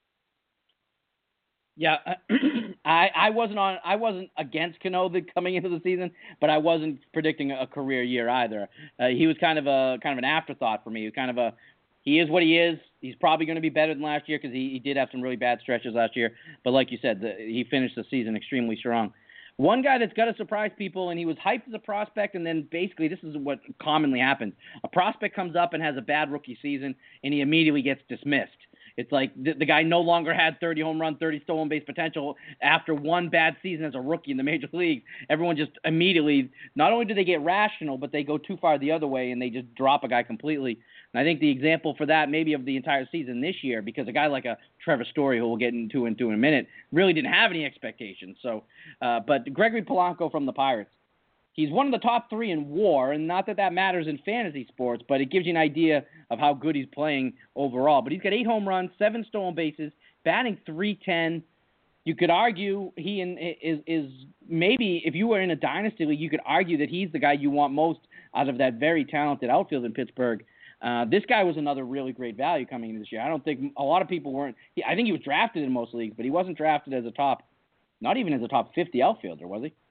Yeah, I wasn't against Cano coming into the season, but I wasn't predicting a career year either. He was kind of an afterthought for me. He is what he is. He's probably going to be better than last year because he did have some really bad stretches last year. But like you said, he finished the season extremely strong. One guy that's got to surprise people, and he was hyped as a prospect, and then basically this is what commonly happens. A prospect comes up and has a bad rookie season, and he immediately gets dismissed. It's like the guy no longer had 30 home run, 30 stolen base potential after one bad season as a rookie in the major leagues. Everyone just immediately, not only do they get rational, but they go too far the other way and they just drop a guy completely. And I think the example for that maybe of the entire season this year, because a guy like a Trevor Story, who we'll get into in a minute, really didn't have any expectations. So, but Gregory Polanco from the Pirates, he's one of the top 3 in WAR, and not that matters in fantasy sports, but it gives you an idea of how good he's playing overall. But he's got 8 home runs, 7 stolen bases, batting .310. You could argue he is maybe, if you were in a dynasty league, you could argue that he's the guy you want most out of that very talented outfield in Pittsburgh. This guy was another really great value coming into this year. I don't think a lot of people weren't. I think he was drafted in most leagues, but he wasn't drafted as not even as a top 50 outfielder, was he?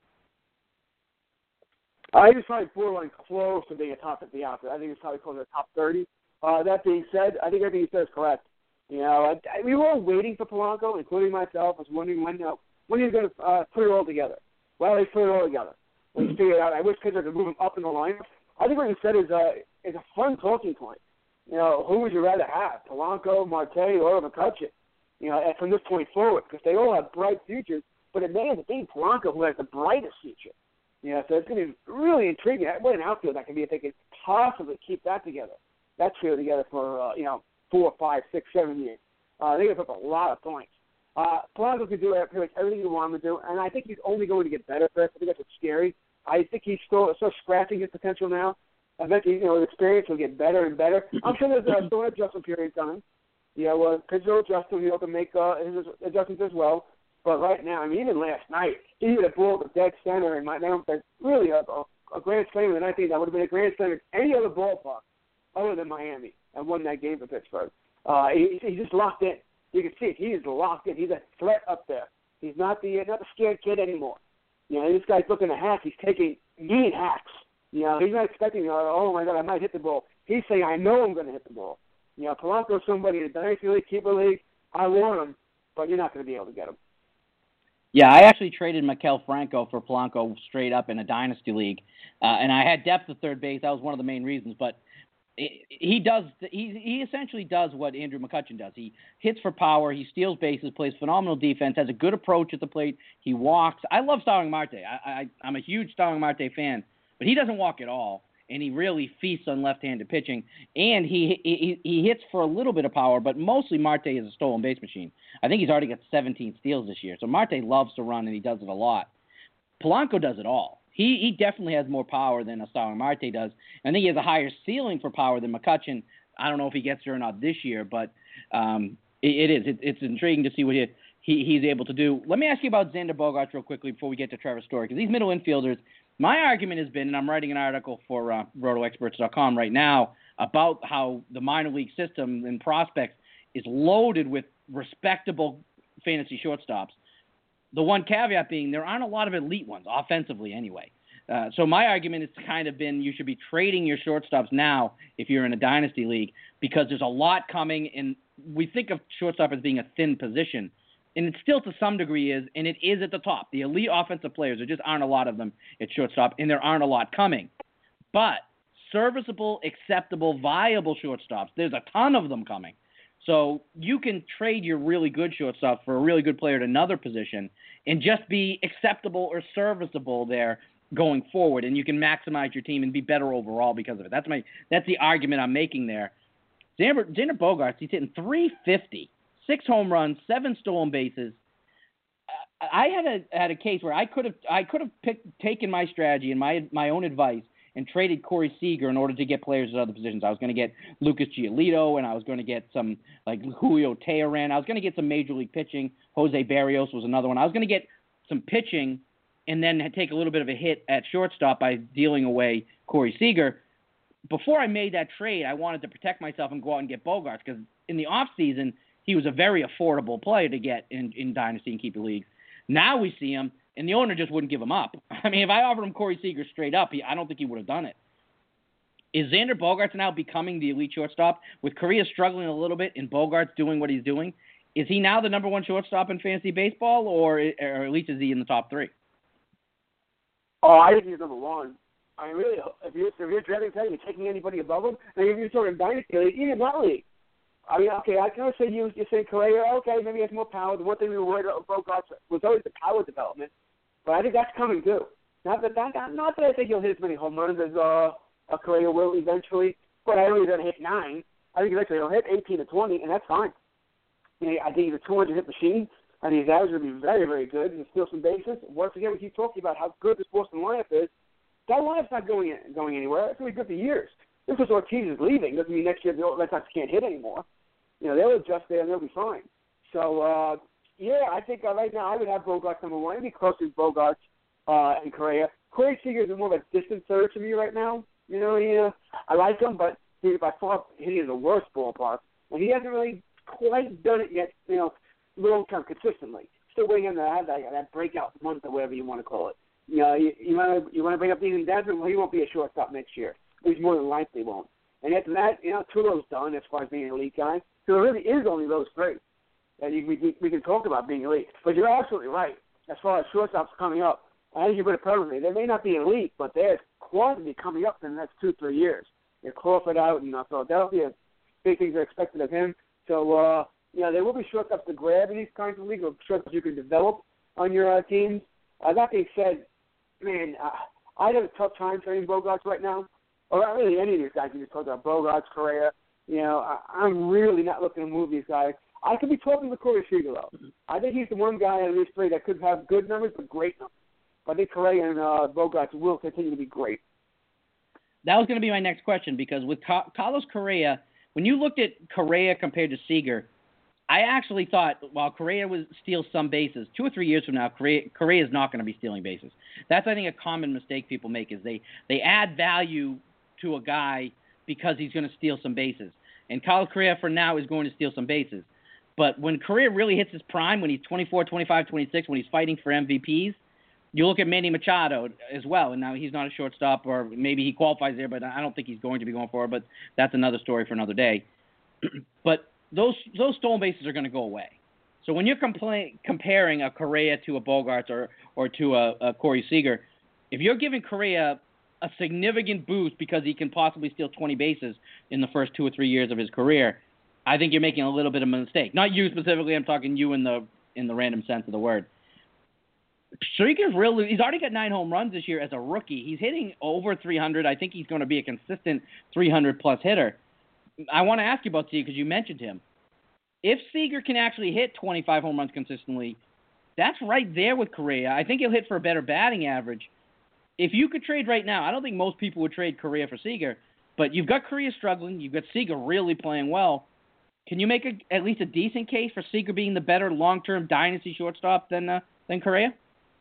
I just find borderline close to being a top 50 outfielder. I think it's probably closer to top 30. That being said, I think everything he says is correct. You know, we were all waiting for Polanco, including myself. I was wondering when he was going to put it all together. Well, he put it all together. When he figured it out, I wish Pittsburgh could move him up in the lineup. I think what he said is a fun talking point. You know, who would you rather have, Polanco, Marte, or McCutchen? You know, from this point forward, because they all have bright futures, but it may end up being Polanco who has the brightest future. You know, so it's going to be really intriguing. What an outfield that can be if they could possibly keep that together. That trio together for 4, 5, 6, 7 years. They can put up a lot of points. Polanco can do pretty much everything you want him to do, and I think he's only going to get better. I think that's what's scary. I think he's still scratching his potential now. Eventually, with experience, he'll get better and better. I'm sure there's still an adjustment period coming. Because he'll adjust to be able to make his adjustments as well. But right now, I mean, even last night, he hit a ball to dead center, and that's really a grand slam. And I think that would have been a grand slam in any other ballpark other than Miami and won that game for Pittsburgh. He's just locked in. You can see it. He is locked in. He's a threat up there. He's not the scared kid anymore. This guy's looking to hack. He's taking mean hacks. He's not expecting, oh, my God, I might hit the ball. He's saying, I know I'm going to hit the ball. Polanco's somebody in the Dynasty League, Keeper League. I want him, but you're not going to be able to get him. Yeah, I actually traded Maikel Franco for Polanco straight up in a Dynasty League, and I had depth at third base. That was one of the main reasons, but he essentially does what Andrew McCutchen does. He hits for power, he steals bases, plays phenomenal defense, has a good approach at the plate, he walks. I love Starling Marte. I'm a huge Starling Marte fan, but he doesn't walk at all, and he really feasts on left-handed pitching, and he hits for a little bit of power, but mostly Marte is a stolen base machine. I think he's already got 17 steals this year, so Marte loves to run, and he does it a lot. Polanco does it all. He definitely has more power than a Starling Marte does. I think he has a higher ceiling for power than McCutchen. I don't know if he gets there or not this year, but it's intriguing to see what he's able to do. Let me ask you about Xander Bogaerts real quickly before we get to Trevor Story, because these middle infielders, my argument has been, and I'm writing an article for RotoExperts.com right now about how the minor league system and prospects is loaded with respectable fantasy shortstops. The one caveat being there aren't a lot of elite ones, offensively anyway. So my argument has kind of been you should be trading your shortstops now if you're in a dynasty league, because there's a lot coming, and we think of shortstop as being a thin position. And it still to some degree is, and it is at the top. The elite offensive players, there just aren't a lot of them at shortstop, and there aren't a lot coming. But serviceable, acceptable, viable shortstops, there's a ton of them coming. So you can trade your really good shortstop for a really good player at another position and just be acceptable or serviceable there going forward, and you can maximize your team and be better overall because of it. That's the argument I'm making there. Xander Bogaerts, he's hitting .350, 6 home runs, 7 stolen bases. I had a case where I could have taken my strategy and my own advice and traded Corey Seager in order to get players at other positions. I was going to get Lucas Giolito, and I was going to get some, like, Julio Teheran. I was going to get some major league pitching. Jose Barrios was another one. I was going to get some pitching and then take a little bit of a hit at shortstop by dealing away Corey Seager. Before I made that trade, I wanted to protect myself and go out and get Bogaerts because in the offseason, he was a very affordable player to get in Dynasty and Keeper leagues. Now we see him, and the owner just wouldn't give him up. I mean, if I offered him Corey Seager straight up, I don't think he would have done it. Is Xander Bogaerts now becoming the elite shortstop? With Correa struggling a little bit and Bogaerts doing what he's doing, is he now the number one shortstop in fantasy baseball, or at least is he in the top 3? Oh, I think he's number 1. I mean, really, if you're drafting tag, you're taking anybody above him, and if you're talking Dynasty League, even that league. I mean, okay, I can say you're saying Correa, okay, maybe he has more power. The one thing we were worried about Bogaerts was always the power development, but I think that's coming too. Not that I think he'll hit as many home runs as Correa will eventually, but I know he's going to hit 9. I think eventually he'll hit 18 to 20, and that's fine. I mean, I think he's a 200-hit machine. I think his average will be very, very good and steal some bases. Once again, we keep talking about how good this Boston lineup is. That lineup's not going anywhere. It's going to be good for years. Just because Ortiz is leaving doesn't mean next year the Red Sox can't hit anymore. You know, they'll adjust there and they'll be fine. So, yeah, I think right now I would have Bogaerts number 1. It'd be close to Bogaerts and Correa. Corey Seager is more of a distant third to me right now. You know, I like him, but he's by far hitting in the worst ballpark. And he hasn't really quite done it yet, you know, long-term consistently. Still waiting on that breakout month or whatever you want to call it. You know, you want to bring up Ethan Desmond? Well, he won't be a shortstop next year. He's more than likely won't. And after that, you know, Tulo's done as far as being an elite guy. So it really is only those 3 that we can talk about being elite. But you're absolutely right. As far as shortstops coming up, I think you put it perfectly. They may not be elite, but there's quantity coming up in the next 2-3 years. They're Crawford out in Philadelphia. Big things are expected of him. So, you know, there will be shortstops to grab in these kinds of leagues, or shortstops you can develop on your teams. That being said, man, I have a tough time trading Bogaerts right now. Or not really any of these guys you just talked about, Bogaerts, Correa. You know, I'm really not looking to move these guys. I could be talking to Corey Seager, though. I think he's the one guy out of these 3 that could have good numbers, but great numbers. I think Correa and Bogaerts will continue to be great. That was going to be my next question, because with Carlos Correa, when you looked at Correa compared to Seager, I actually thought, while Correa would steal some bases, 2 or 3 years from now, Correa is not going to be stealing bases. That's, I think, a common mistake people make, is they add value to a guy because he's going to steal some bases. And Carlos Correa, for now, is going to steal some bases. But when Correa really hits his prime, when he's 24, 25, 26, when he's fighting for MVPs, you look at Manny Machado as well, and now he's not a shortstop, or maybe he qualifies there, but I don't think he's going to be going for it, but that's another story for another day. But those stolen bases are going to go away. So when you're comparing a Correa to a Bogaerts or to a Corey Seager, if you're giving Correa a significant boost because he can possibly steal 20 bases in the first 2 or 3 years of his career, I think you're making a little bit of a mistake. Not you specifically, I'm talking you in the random sense of the word. Seager's he's already got 9 home runs this year as a rookie. He's hitting over 300. I think he's going to be a consistent 300-plus hitter. I want to ask you about Seager because you mentioned him. If Seager can actually hit 25 home runs consistently, that's right there with Correa. I think he'll hit for a better batting average. If you could trade right now, I don't think most people would trade Correa for Seager, but you've got Correa struggling. You've got Seager really playing well. Can you make at least a decent case for Seager being the better long-term dynasty shortstop than Correa?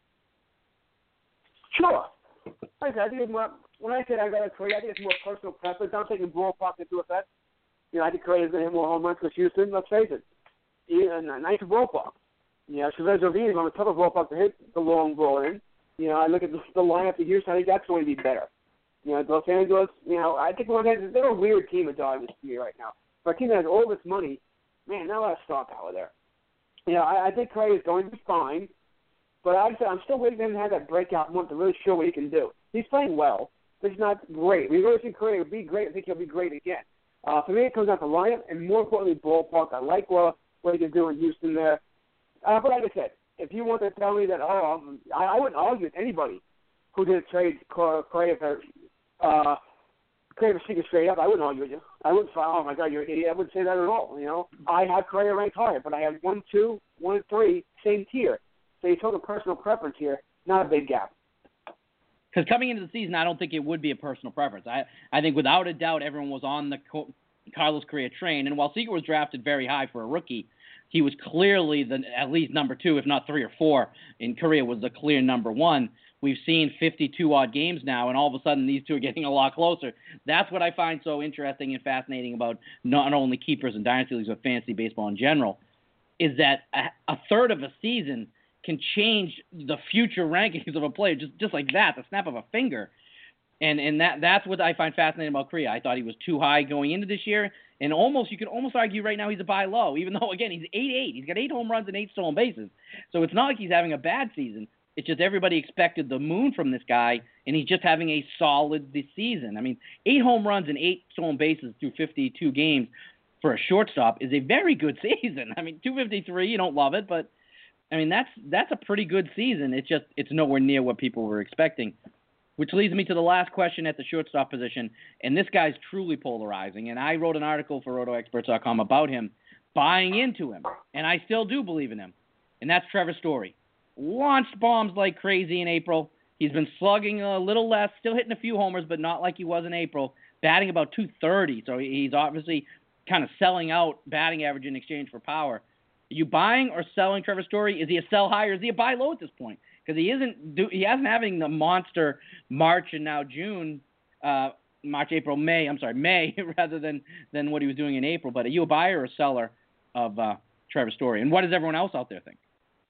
Sure. I think it's more, when I said I got a Correa, I think it's more personal preference. I'm taking ballpark into effect. You know, I think Correa's going to hit more home runs because Houston, let's face it, a nice ballpark. You know, Chavez Ravine is on a tougher ballpark to hit the long ball in. You know, I look at the lineup of Houston, I think that's going to be better. You know, Los Angeles, you know, I think they're a weird team of Dodgers to me right now. For a team that has all this money, man, not a lot of star power there. You know, I think Correa is going to be fine, but I'm still waiting for him to have that breakout month to really show what he can do. He's playing well. This is not great. We've always seen Correa be great. I think he'll be great again. For me, it comes down to lineup and, more importantly, ballpark. I like what he can do in Houston there. But like I said, if you want to tell me that, I wouldn't argue with anybody who didn't trade Correa for Seager straight up. I wouldn't argue with you. I wouldn't say, oh my God, you're an idiot. I wouldn't say that at all. You know, I have Correa ranked higher, but I have 1, 2, 1, and 3, same tier. So you're talking personal preference here, not a big gap. Because coming into the season, I don't think it would be a personal preference. I think without a doubt everyone was on the Carlos Correa train. And while Seager was drafted very high for a rookie, he was clearly at least number 2, if not 3 or 4. And Correa was the clear number 1. We've seen 52-odd games now, and all of a sudden these two are getting a lot closer. That's what I find so interesting and fascinating about not only keepers and dynasty leagues, but fantasy baseball in general, is that a third of a season can change the future rankings of a player just like that, the snap of a finger. And that's what I find fascinating about Correa. I thought he was too high going into this year, and you could almost argue right now he's a buy low, even though, again, he's 8-8. He's got 8 home runs and 8 stolen bases. So it's not like he's having a bad season. It's just everybody expected the moon from this guy, and he's just having a solid this season. I mean, 8 home runs and 8 stolen bases through 52 games for a shortstop is a very good season. I mean, 253, you don't love it, but I mean, that's a pretty good season. It's nowhere near what people were expecting, which leads me to the last question at the shortstop position. And this guy's truly polarizing. And I wrote an article for RotoExperts.com about him, buying into him, and I still do believe in him. And that's Trevor Story. Launched bombs like crazy in April. He's been slugging a little less, still hitting a few homers, but not like he was in April. Batting about 230, so he's obviously kind of selling out batting average in exchange for power. Are you buying or selling Trevor Story? Is he a sell high or is he a buy low at this point? Because he hasn't having the monster March and now June, March, April, May. I'm sorry, May rather than what he was doing in April. But are you a buyer or a seller of Trevor Story? And what does everyone else out there think?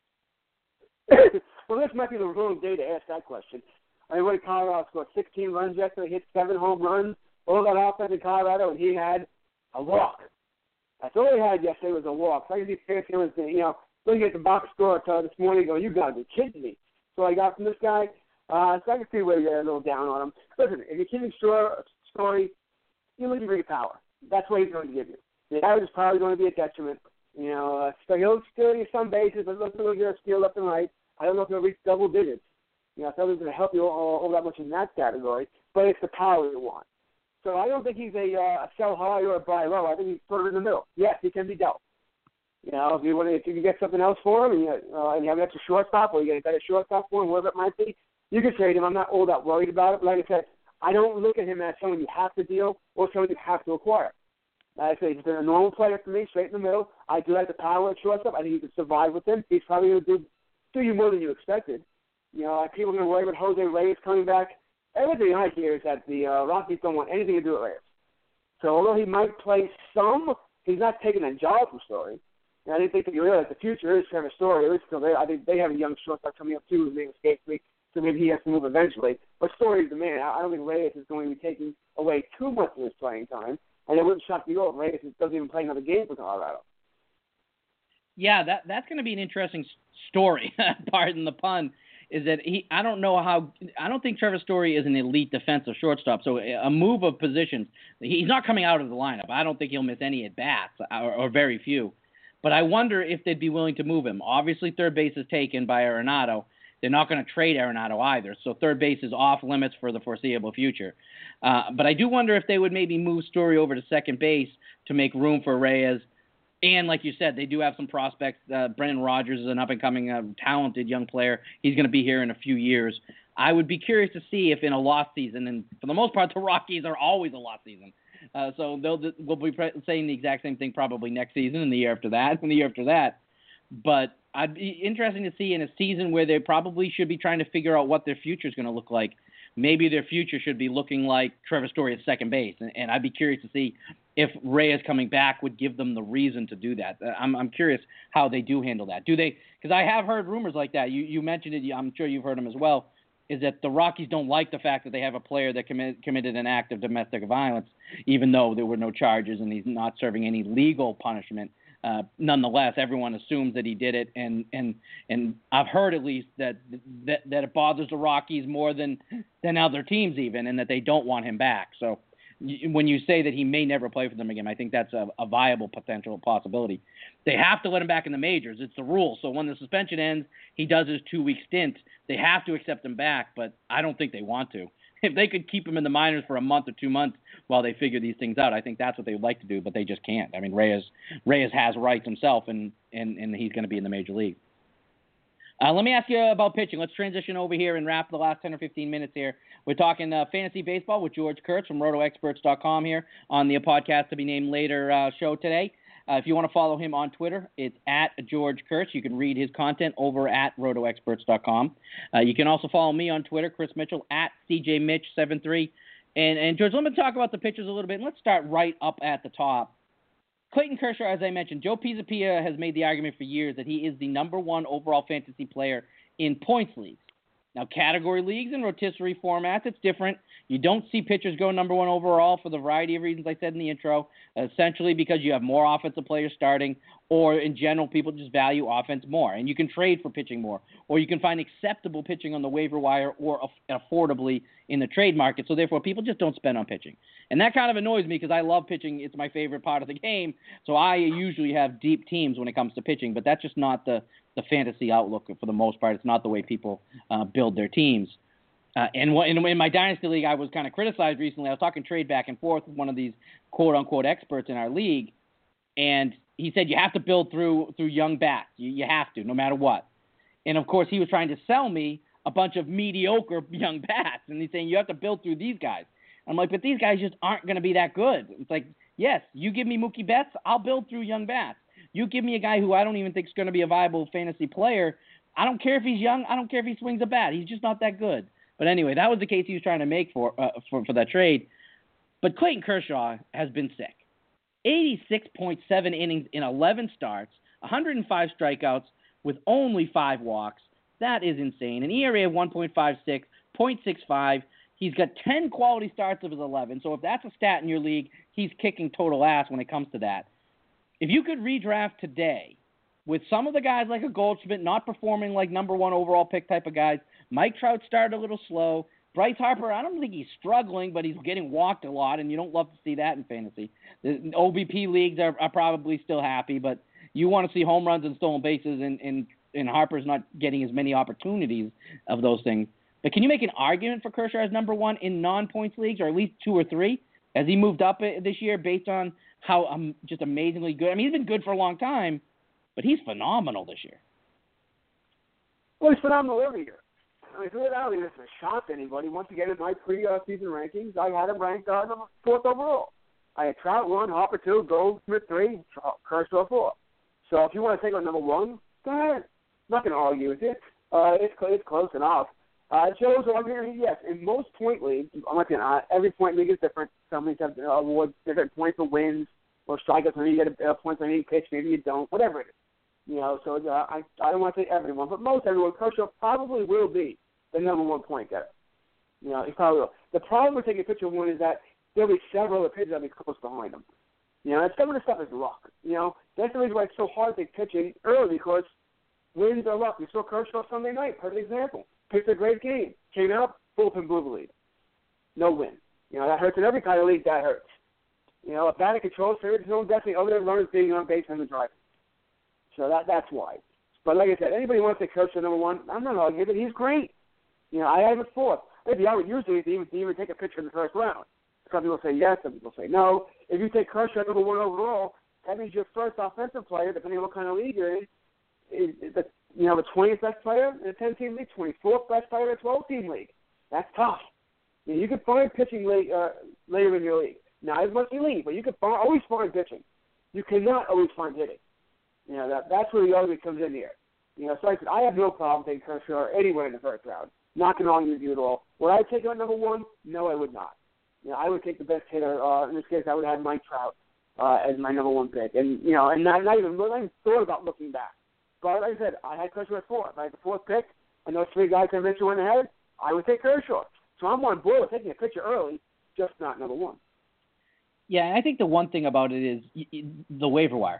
Well, this might be the wrong day to ask that question. I mean, what Colorado scored 16 runs yesterday, hit 7 home runs, all that offense in Colorado, and he had a walk. That's all he had yesterday was a walk. So I can see fair feelings, looking at the box score this morning going, you got to be kidding me. So I got from this guy, so I can see where you're a little down on him. Listen, if you're keeping Story, you look at your power. That's what he's going to give you. The average is probably going to be a detriment. So he'll still get some bases, but look, he'll get a steal left and right. I don't know if he'll reach double digits. So he's going to help you all that much in that category, but it's the power you want. So I don't think he's a sell high or a buy low. I think he's sort of in the middle. Yes, he can be dealt. If you can get something else for him and you have an extra shortstop or you get a better shortstop for him, whatever it might be, you can trade him. I'm not all that worried about it. But like I said, I don't look at him as someone you have to deal or someone you have to acquire. Like I say, he's been a normal player for me, straight in the middle. I do like the power at shortstop. I think you can survive with him. He's probably going to do you more than you expected. People are going to worry about Jose Reyes coming back. Everything I hear is that the Rockies don't want anything to do with Reyes. So although he might play some, he's not taking a job from Story. And I didn't think that you realize the future is Trevor Story. At least I think they have a young shortstop coming up too whose name escapes me, so maybe he has to move eventually. But Story's the man. I don't think Reyes is going to be taking away too much of his playing time. And it wouldn't shock me at all if Reyes doesn't even play another game for Colorado. Yeah, that's going to be an interesting story, pardon the pun, is that I don't think Trevor Story is an elite defensive shortstop. So a move of positions, he's not coming out of the lineup. I don't think he'll miss any at-bats or very few. But I wonder if they'd be willing to move him. Obviously, third base is taken by Arenado. They're not going to trade Arenado either. So third base is off limits for the foreseeable future. But I do wonder if they would maybe move Story over to second base to make room for Reyes. And like you said, they do have some prospects. Brendan Rodgers is an up-and-coming, talented young player. He's going to be here in a few years. I would be curious to see if in a lost season, and for the most part, the Rockies are always a lost season. So we'll be saying the exact same thing probably next season and the year after that and the year after that. But I'd be interesting to see in a season where they probably should be trying to figure out what their future is going to look like. Maybe their future should be looking like Trevor Story at second base. And I'd be curious to see if Reyes coming back would give them the reason to do that. I'm curious how they do handle that. Do they? Because I have heard rumors like that. You mentioned it. I'm sure you've heard them as well. Is that the Rockies don't like the fact that they have a player that committed an act of domestic violence, even though there were no charges and he's not serving any legal punishment. nonetheless, everyone assumes that he did it, and I've heard at least that it bothers the Rockies more than other teams even, and that they don't want him back. So when you say that he may never play for them again, I think that's a viable potential possibility. They have to let him back in the majors. It's the rule. So when the suspension ends, he does his 2-week stint. They have to accept him back, but I don't think they want to. If they could keep him in the minors for a month or 2 months while they figure these things out, I think that's what they would like to do, but they just can't. I mean, Reyes has rights himself, and he's going to be in the major league. Let me ask you about pitching. Let's transition over here and wrap the last 10 or 15 minutes here. We're talking fantasy baseball with George Kurtz from RotoExperts.com here on the podcast to be named later show today. If you want to follow him on Twitter, it's at George Kurtz. You can read his content over at RotoExperts.com. You can also follow me on Twitter, Chris Mitchell, at CJMitch73. And George, let me talk about the pitchers a little bit. And let's start right up at the top. Clayton Kershaw, as I mentioned, Joe Pisapia has made the argument for years that he is the number one overall fantasy player in points leagues. Now, category leagues and rotisserie formats, it's different. You don't see pitchers go number one overall for the variety of reasons I said in the intro, essentially because you have more offensive players starting, or in general, people just value offense more. And you can trade for pitching more, or you can find acceptable pitching on the waiver wire or affordably in the trade market. So therefore, people just don't spend on pitching. And that kind of annoys me because I love pitching. It's my favorite part of the game. So I usually have deep teams when it comes to pitching, but that's just not the fantasy outlook for the most part. It's not the way people build their teams. And in my Dynasty League, I was kind of criticized recently. I was talking trade back and forth with one of these quote-unquote experts in our league, and he said you have to build through young bats. You have to, no matter what. And, of course, he was trying to sell me a bunch of mediocre young bats, and he's saying you have to build through these guys. I'm like, but these guys just aren't going to be that good. It's like, yes, you give me Mookie Betts, I'll build through young bats. You give me a guy who I don't even think is going to be a viable fantasy player. I don't care if he's young. I don't care if he swings a bat. He's just not that good. But anyway, that was the case he was trying to make for that trade. But Clayton Kershaw has been sick. 86.7 innings in 11 starts, 105 strikeouts with only 5 walks. That is insane. An ERA of 1.56, 0.65. He's got 10 quality starts of his 11. So if that's a stat in your league, he's kicking total ass when it comes to that. If you could redraft today with some of the guys like a Goldschmidt not performing like number one overall pick type of guys, Mike Trout started a little slow. Bryce Harper, I don't think he's struggling, but he's getting walked a lot, and you don't love to see that in fantasy. The OBP leagues are probably still happy, but you want to see home runs and stolen bases, and Harper's not getting as many opportunities of those things. But can you make an argument for Kershaw as number one in non-points leagues, or at least 2 or 3? Has he moved up this year based on how just amazingly good? I mean, he's been good for a long time, but he's phenomenal this year. Well, he's phenomenal every year. I mean, I don't think this is a shock to anybody. Once again, in my pre-season rankings, I had him ranked number 4th overall. I had Trout 1, Harper 2, Goldschmidt 3, Kershaw 4. So if you want to take on number 1, go ahead. I'm not going to argue with it. It's close enough. Joe's argument, yes, in most point leagues, I'm not saying every point league is different. Some leagues have awards different points for wins or strikeouts. Maybe you get points on any pitch, maybe you don't, whatever it is. You know, so I don't want to say everyone, but most everyone, Kershaw probably will be the number 1 point getter. You know, he probably will. The problem with taking a pitcher 1 is that there'll be several other pitchers that'll be close behind him. You know, and some of the stuff is luck. You know, that's the reason why it's so hard to take pitching early, because wins are luck. We saw Kershaw Sunday night, perfect example. Pitched a great game. Came out, bullpen blew the lead. No win. You know, that hurts in every kind of league. That hurts. You know, a batter controls his own destiny other than runners being on base and the driving. So that's why. But like I said, anybody wants to take Kershaw number 1, I'm not arguing it. He's great. You know, I have him at 4th. Maybe I would usually even take a pitcher in the first round. Some people say yes, some people say no. If you take Kershaw number 1 overall, that means your first offensive player, depending on what kind of league you're in, is the 20th best player in a 10-team league, 24th best player in a 12-team league. That's tough. You know, you can find pitching later in your league. Not as much elite, but you can always find pitching. You cannot always find hitting. You know, that's where the argument comes in here. You know, so like I said, I have no problem taking Kershaw anywhere in the first round. Not going to argue with you at all. Would I take him at number 1? No, I would not. You know, I would take the best hitter. In this case, I would have Mike Trout as my number 1 pick. And, you know, and not even thought about looking back. But like I said, I had Kershaw at 4. If I had the 4th pick, and those 3 guys I mentioned went ahead, I would take Kershaw. So I'm on board with taking a pitcher early, just not number 1. Yeah, and I think the one thing about it is the waiver wire.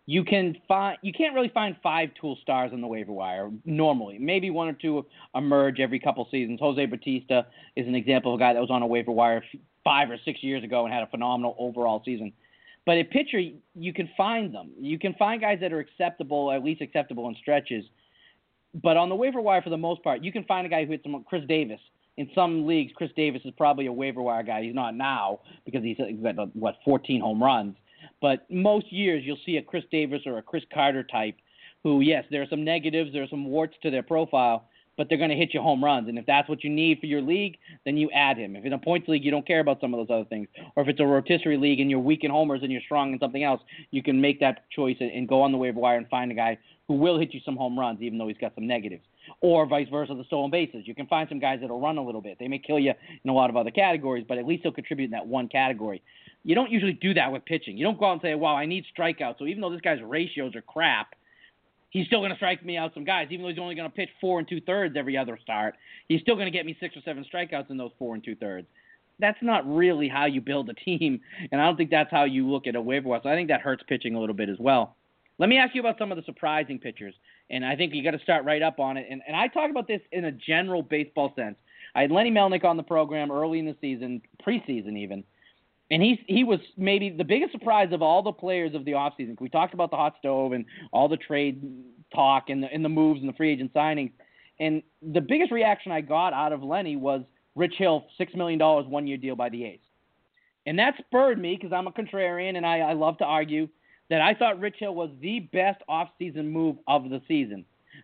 you can't really find 5 tool stars on the waiver wire normally. Maybe 1 or 2 emerge every couple seasons. Jose Bautista is an example of a guy that was on a waiver wire 5 or 6 years ago and had a phenomenal overall season. But at pitcher, you can find them. You can find guys that are acceptable, at least acceptable in stretches. But on the waiver wire, for the most part, you can find a guy who hits some. Chris Davis. In some leagues, Chris Davis is probably a waiver wire guy. He's not now because he's got, 14 home runs. But most years you'll see a Chris Davis or a Chris Carter type who, yes, there are some negatives, there are some warts to their profile, but they're going to hit you home runs. And if that's what you need for your league, then you add him. If in a points league, you don't care about some of those other things. Or if it's a rotisserie league and you're weak in homers and you're strong in something else, you can make that choice and go on the waiver wire and find a guy who will hit you some home runs, even though he's got some negatives. Or vice versa, the stolen bases. You can find some guys that will run a little bit. They may kill you in a lot of other categories, but at least they'll contribute in that one category. You don't usually do that with pitching. You don't go out and say, wow, I need strikeouts. So even though this guy's ratios are crap, he's still going to strike me out some guys. Even though he's only going to pitch 4 2/3 every other start, he's still going to get me 6 or 7 strikeouts in those 4 2/3. That's not really how you build a team, and I don't think that's how you look at a waiver wire. So I think that hurts pitching a little bit as well. Let me ask you about some of the surprising pitchers, and I think you got to start right up on it. And I talk about this in a general baseball sense. I had Lenny Melnick on the program early in the season, preseason even, and he was maybe the biggest surprise of all the players of the offseason. We talked about the hot stove and all the trade talk and the moves and the free agent signings. And the biggest reaction I got out of Lenny was Rich Hill, $6 million one-year deal by the A's. And that spurred me, because I'm a contrarian and I love to argue, that I thought Rich Hill was the best offseason move of the season,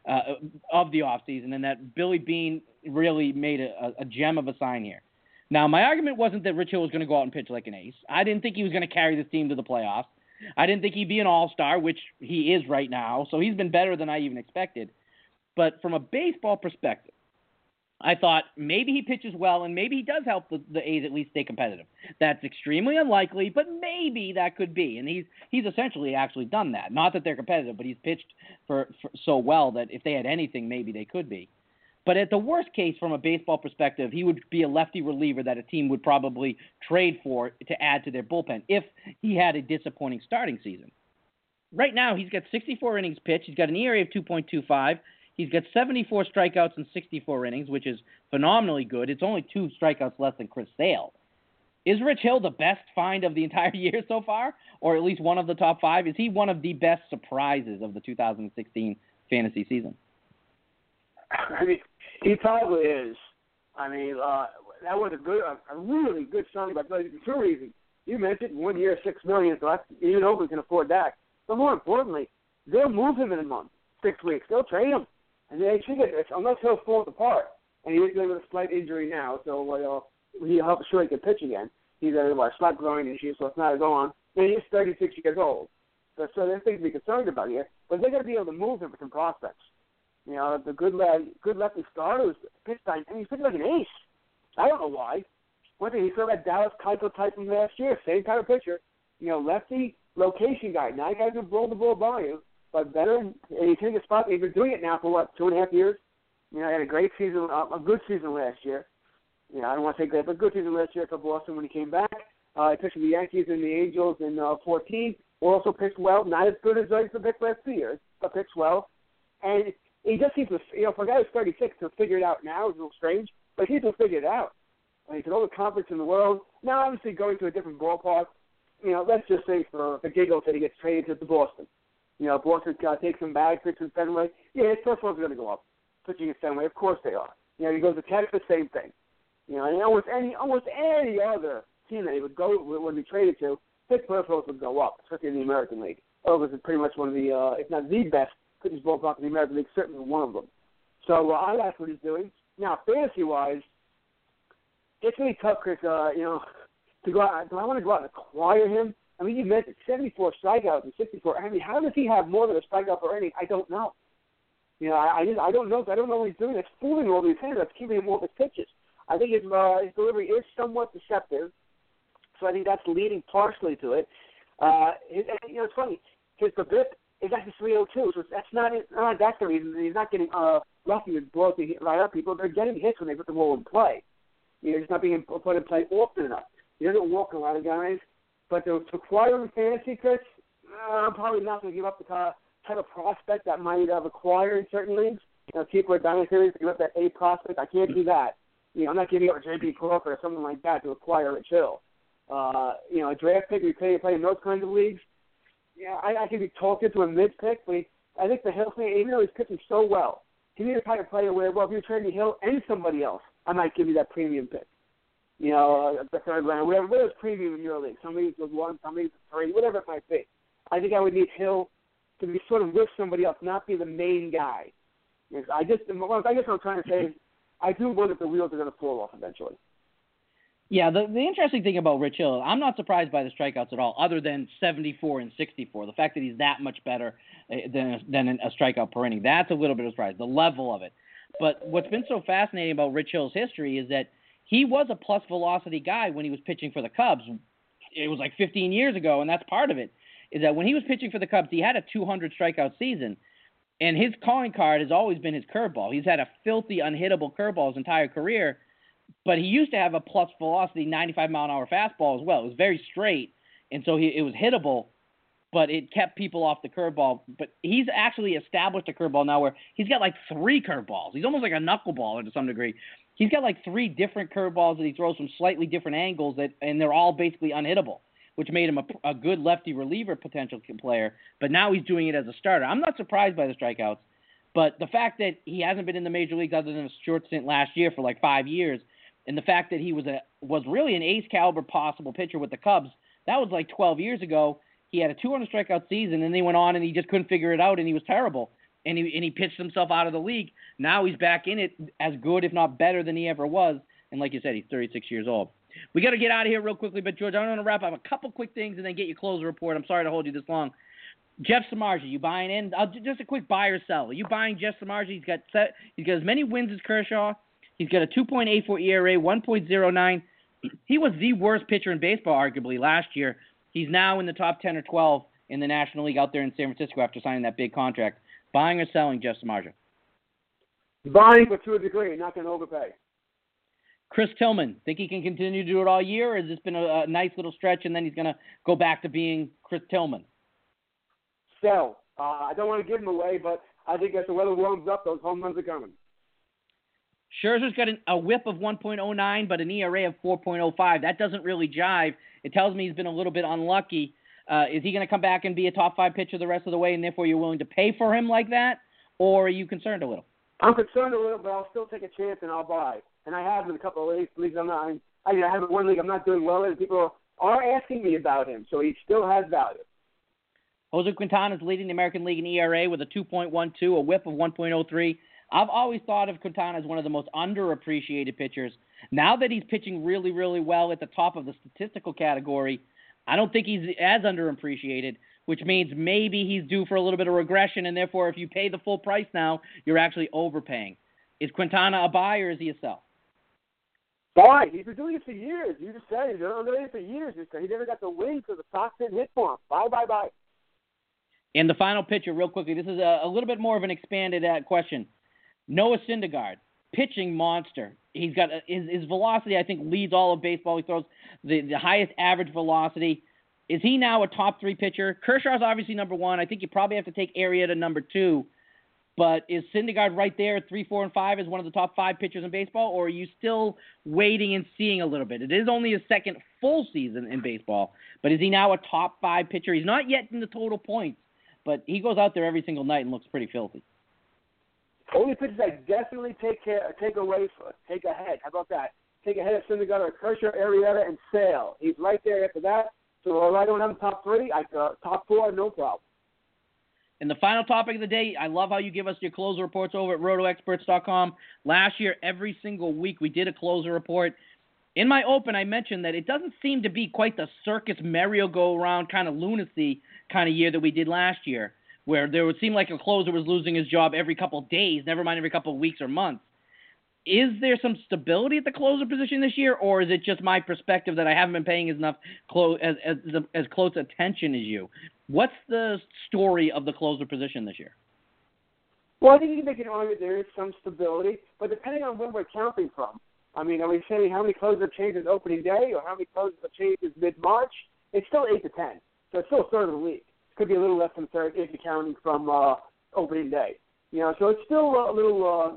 of the offseason, and that Billy Beane really made a gem of a sign here. Now, my argument wasn't that Rich Hill was going to go out and pitch like an ace. I didn't think he was going to carry this team to the playoffs. I didn't think he'd be an all-star, which he is right now, so he's been better than I even expected. But from a baseball perspective, I thought maybe he pitches well and maybe he does help the A's at least stay competitive. That's extremely unlikely, but maybe that could be. And he's essentially actually done that. Not that they're competitive, but he's pitched for so well that if they had anything, maybe they could be. But at the worst case, from a baseball perspective, he would be a lefty reliever that a team would probably trade for to add to their bullpen if he had a disappointing starting season. Right now, he's got 64 innings pitched. He's got an ERA of 2.25. He's got 74 strikeouts in 64 innings, which is phenomenally good. It's only 2 strikeouts less than Chris Sale. Is Rich Hill the best find of the entire year so far, or at least one of the top 5? Is he one of the best surprises of the 2016 fantasy season? I mean, he probably is. I mean, that was a really good signing by Billy. For 2 reasons. You mentioned 1 year, $6 million, so you know we can afford that. But more importantly, they'll move him in a month, 6 weeks. They'll trade him. And they should get this, unless he'll fall apart. And he's dealing with a slight injury now, so he'll have to sure he can pitch again. He's got a slight groin issue, so it's not going on. And he's 36 years old. So there's things to be concerned about here. But they're going to be able to move him with some prospects. You know, the good lefty starter was pitched by, and he's pitching like an ace. I don't know why. One thing, he saw that Dallas Keuchel type from last year, same kind of pitcher. You know, lefty, location guy. Not a guy who can roll the ball by you, but better, and he's hitting a spot. He's been doing it now for, 2.5 years? You know, he had a great season, a good season last year. You know, I don't want to say great, but a good season last year for Boston when he came back. He pitched for the Yankees and the Angels in 14. Also pitched well, not as good as he pitched last 2 years, but pitched well. And he just seems to, for a guy who's 36 to figure it out now is a little strange, but he seems to figure it out. And he's got all the confidence in the world. Now, obviously, going to a different ballpark, let's just say for the giggles that he gets traded to Boston. Boston takes him back, pitches in Fenway. Yeah, his first one's going to go up, pitching in Fenway. Of course they are. He goes to Texas, same thing. And almost any other team that he would be traded to, his first ones would go up, especially in the American League. This is pretty much one of the, if not the best, pitchers ballpark in the American League, certainly one of them. So I like what he's doing. Now, fantasy-wise, it's really tough because, to go out. Do I want to go out and acquire him? I mean, you mentioned 74 strikeouts and 64. I mean, how does he have more than a strikeout per inning? I don't know. I don't know. I don't know what he's doing. It's fooling all these hitters. That's keeping him off his pitches. I think his delivery is somewhat deceptive, so I think that's leading partially to it. It's funny. His BABIP is actually 302, so that's not that's the reason. He's not getting lucky with balls to hit right up people. They're getting hits when they put the ball in play. He's not being put in play often enough. He doesn't walk a lot of guys. But to acquire him in fantasy, Chris, I'm probably not going to give up the type of prospect that might acquire in certain leagues. People are dynasties to give up that A prospect. I can't do that. I'm not giving up a J.P. Crawford or something like that to acquire Rich Hill. A draft pick, we play in those kinds of leagues. Yeah, I can be talked into a mid-pick, but I think the Hill thing, even though he's pitching so well, he needs to kind of play where, well, if you're trading Hill and somebody else, I might give you that premium pick. The third round, whatever's premium in your league. Some leagues with 1, some leagues with 3, whatever it might be. I think I would need Hill to be sort of with somebody else, not be the main guy. I guess what I'm trying to say is I do wonder if the wheels are going to fall off eventually. Yeah, the interesting thing about Rich Hill, I'm not surprised by the strikeouts at all, other than 74 and 64. The fact that he's that much better than a strikeout per inning, that's a little bit of a surprise, the level of it. But what's been so fascinating about Rich Hill's history is that he was a plus velocity guy when he was pitching for the Cubs. It was like 15 years ago, and that's part of it, is that when he was pitching for the Cubs, he had a 200 strikeout season, and his calling card has always been his curveball. He's had a filthy, unhittable curveball his entire career, but he used to have a plus velocity 95-mile-an-hour fastball as well. It was very straight, and so it was hittable, but it kept people off the curveball. But he's actually established a curveball now where he's got like 3 curveballs. He's almost like a knuckleballer to some degree. He's got like 3 different curveballs that he throws from slightly different angles, and they're all basically unhittable, which made him a good lefty reliever potential player. But now he's doing it as a starter. I'm not surprised by the strikeouts, but the fact that he hasn't been in the major leagues other than a short stint last year for like 5 years, and the fact that he was really an ace caliber possible pitcher with the Cubs, that was like 12 years ago. He had a 200 strikeout season, and then he went on and he just couldn't figure it out, and he was terrible. And he pitched himself out of the league. Now he's back in it as good, if not better, than he ever was. And like you said, he's 36 years old. We got to get out of here real quickly, but George, I want to wrap up a couple quick things and then get your closer report. I'm sorry to hold you this long. Jeff Samardzija, you buying in? Just a quick buy or sell. Are you buying Jeff Samardzija? He's got as many wins as Kershaw. He's got a 2.84 ERA, 1.09. He was the worst pitcher in baseball, arguably, last year. He's now in the top 10 or 12 in the National League out there in San Francisco after signing that big contract. Buying or selling Jeff Samardzija? Buying, but to a degree, not going to overpay. Chris Tillman, think he can continue to do it all year, or has this been a nice little stretch and then he's going to go back to being Chris Tillman? Sell. I don't want to give him away, but I think as the weather warms up, those home runs are coming. Scherzer's got a whip of 1.09, but an ERA of 4.05. That doesn't really jive. It tells me he's been a little bit unlucky. Is he going to come back and be a top 5 pitcher the rest of the way, and therefore you're willing to pay for him like that, or are you concerned a little? I'm concerned a little, but I'll still take a chance and I'll buy. And I have in a couple of leagues. I have in one league I'm not doing well in. People are asking me about him, so he still has value. Jose Quintana is leading the American League in ERA with a 2.12, a whip of 1.03. I've always thought of Quintana as one of the most underappreciated pitchers. Now that he's pitching really, really well at the top of the statistical category, I don't think he's as underappreciated, which means maybe he's due for a little bit of regression, and therefore if you pay the full price now, you're actually overpaying. Is Quintana a buy or is he a sell? Buy. He's been doing it for years. You just said he's been doing it for years. He never got the win, so the Sox didn't hit for him. Buy. And the final pitcher, real quickly, this is a little bit more of an expanded question. Noah Syndergaard, pitching monster. He's got his velocity, I think, leads all of baseball. He throws the highest average velocity. Is he now a top 3 pitcher? Kershaw's obviously number 1. I think you probably have to take Arrieta number 2. But is Syndergaard right there at 3, 4, and 5 as one of the top 5 pitchers in baseball, or are you still waiting and seeing a little bit? It is only his second full season in baseball, but is he now a top 5 pitcher? He's not yet in the total points, but he goes out there every single night and looks pretty filthy. Only pitchers I definitely take ahead. How about that? Take ahead of Syndergaard or Kershaw, Arrieta, and Sale. He's right there after that. So while I don't have him top 3, top 4, no problem. And the final topic of the day, I love how you give us your closer reports over at rotoexperts.com. Last year, every single week, we did a closer report. In my open, I mentioned that it doesn't seem to be quite the circus merry-go-round kind of lunacy kind of year that we did last year, where there would seem like a closer was losing his job every couple of days, never mind every couple of weeks or months. Is there some stability at the closer position this year, or is it just my perspective that I haven't been paying as close attention as you? What's the story of the closer position this year? Well, I think you can make an argument there is some stability, but depending on when we're counting from. I mean, are we saying how many closers have changed opening day or how many closers have changed mid-March? It's still 8 to 10, so it's still a third of the league. Could be a little less than a third if you're counting from opening day. So it's still a little,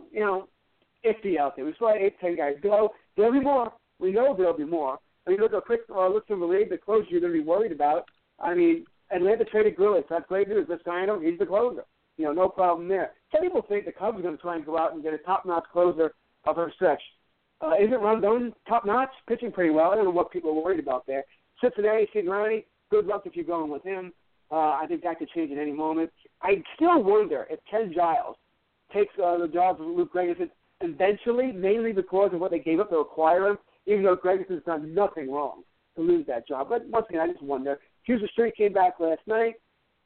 iffy out there. We saw 8, 10 guys go. There'll be more. We know there'll be more. I mean, look at a quick look from the league, the closer you're going to be worried about. I mean, Atlanta traded Grillis. That's great news. Let's sign him. He's the closer. No problem there. Some people think the Cubs are going to try and go out and get a top-notch closer of her stretch. Isn't Rondon top-notch? Pitching pretty well. I don't know what people are worried about there. Cincinnati, Cincinnati, good luck if you're going with him. I think that could change at any moment. I still wonder if Ken Giles takes the job of Luke Gregerson eventually, mainly because of what they gave up to acquire him, even though Gregerson's done nothing wrong to lose that job. But once again, I just wonder. Houston Street came back last night.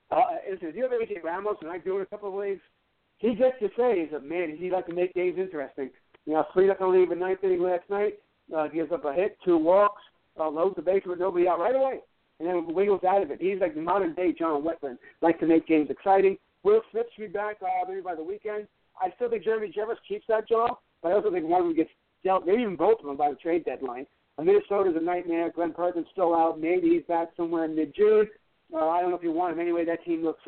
If you have AJ Ramos, and I do in a couple of leagues, he gets to say, he'd like to make games interesting. Freed up on leave in ninth inning last night, gives up a hit, 2 walks, loads the base with nobody out right away, and then wiggles out of it. He's like the modern-day John Wetland, like to make games exciting. Will Smith should be back maybe by the weekend. I still think Jeremy Jeffers keeps that job, but I also think one of them gets dealt, maybe even both of them by the trade deadline. Minnesota's a nightmare. Glenn Perkins still out. Maybe he's back somewhere in mid-June. I don't know if you want him. Anyway, that team looks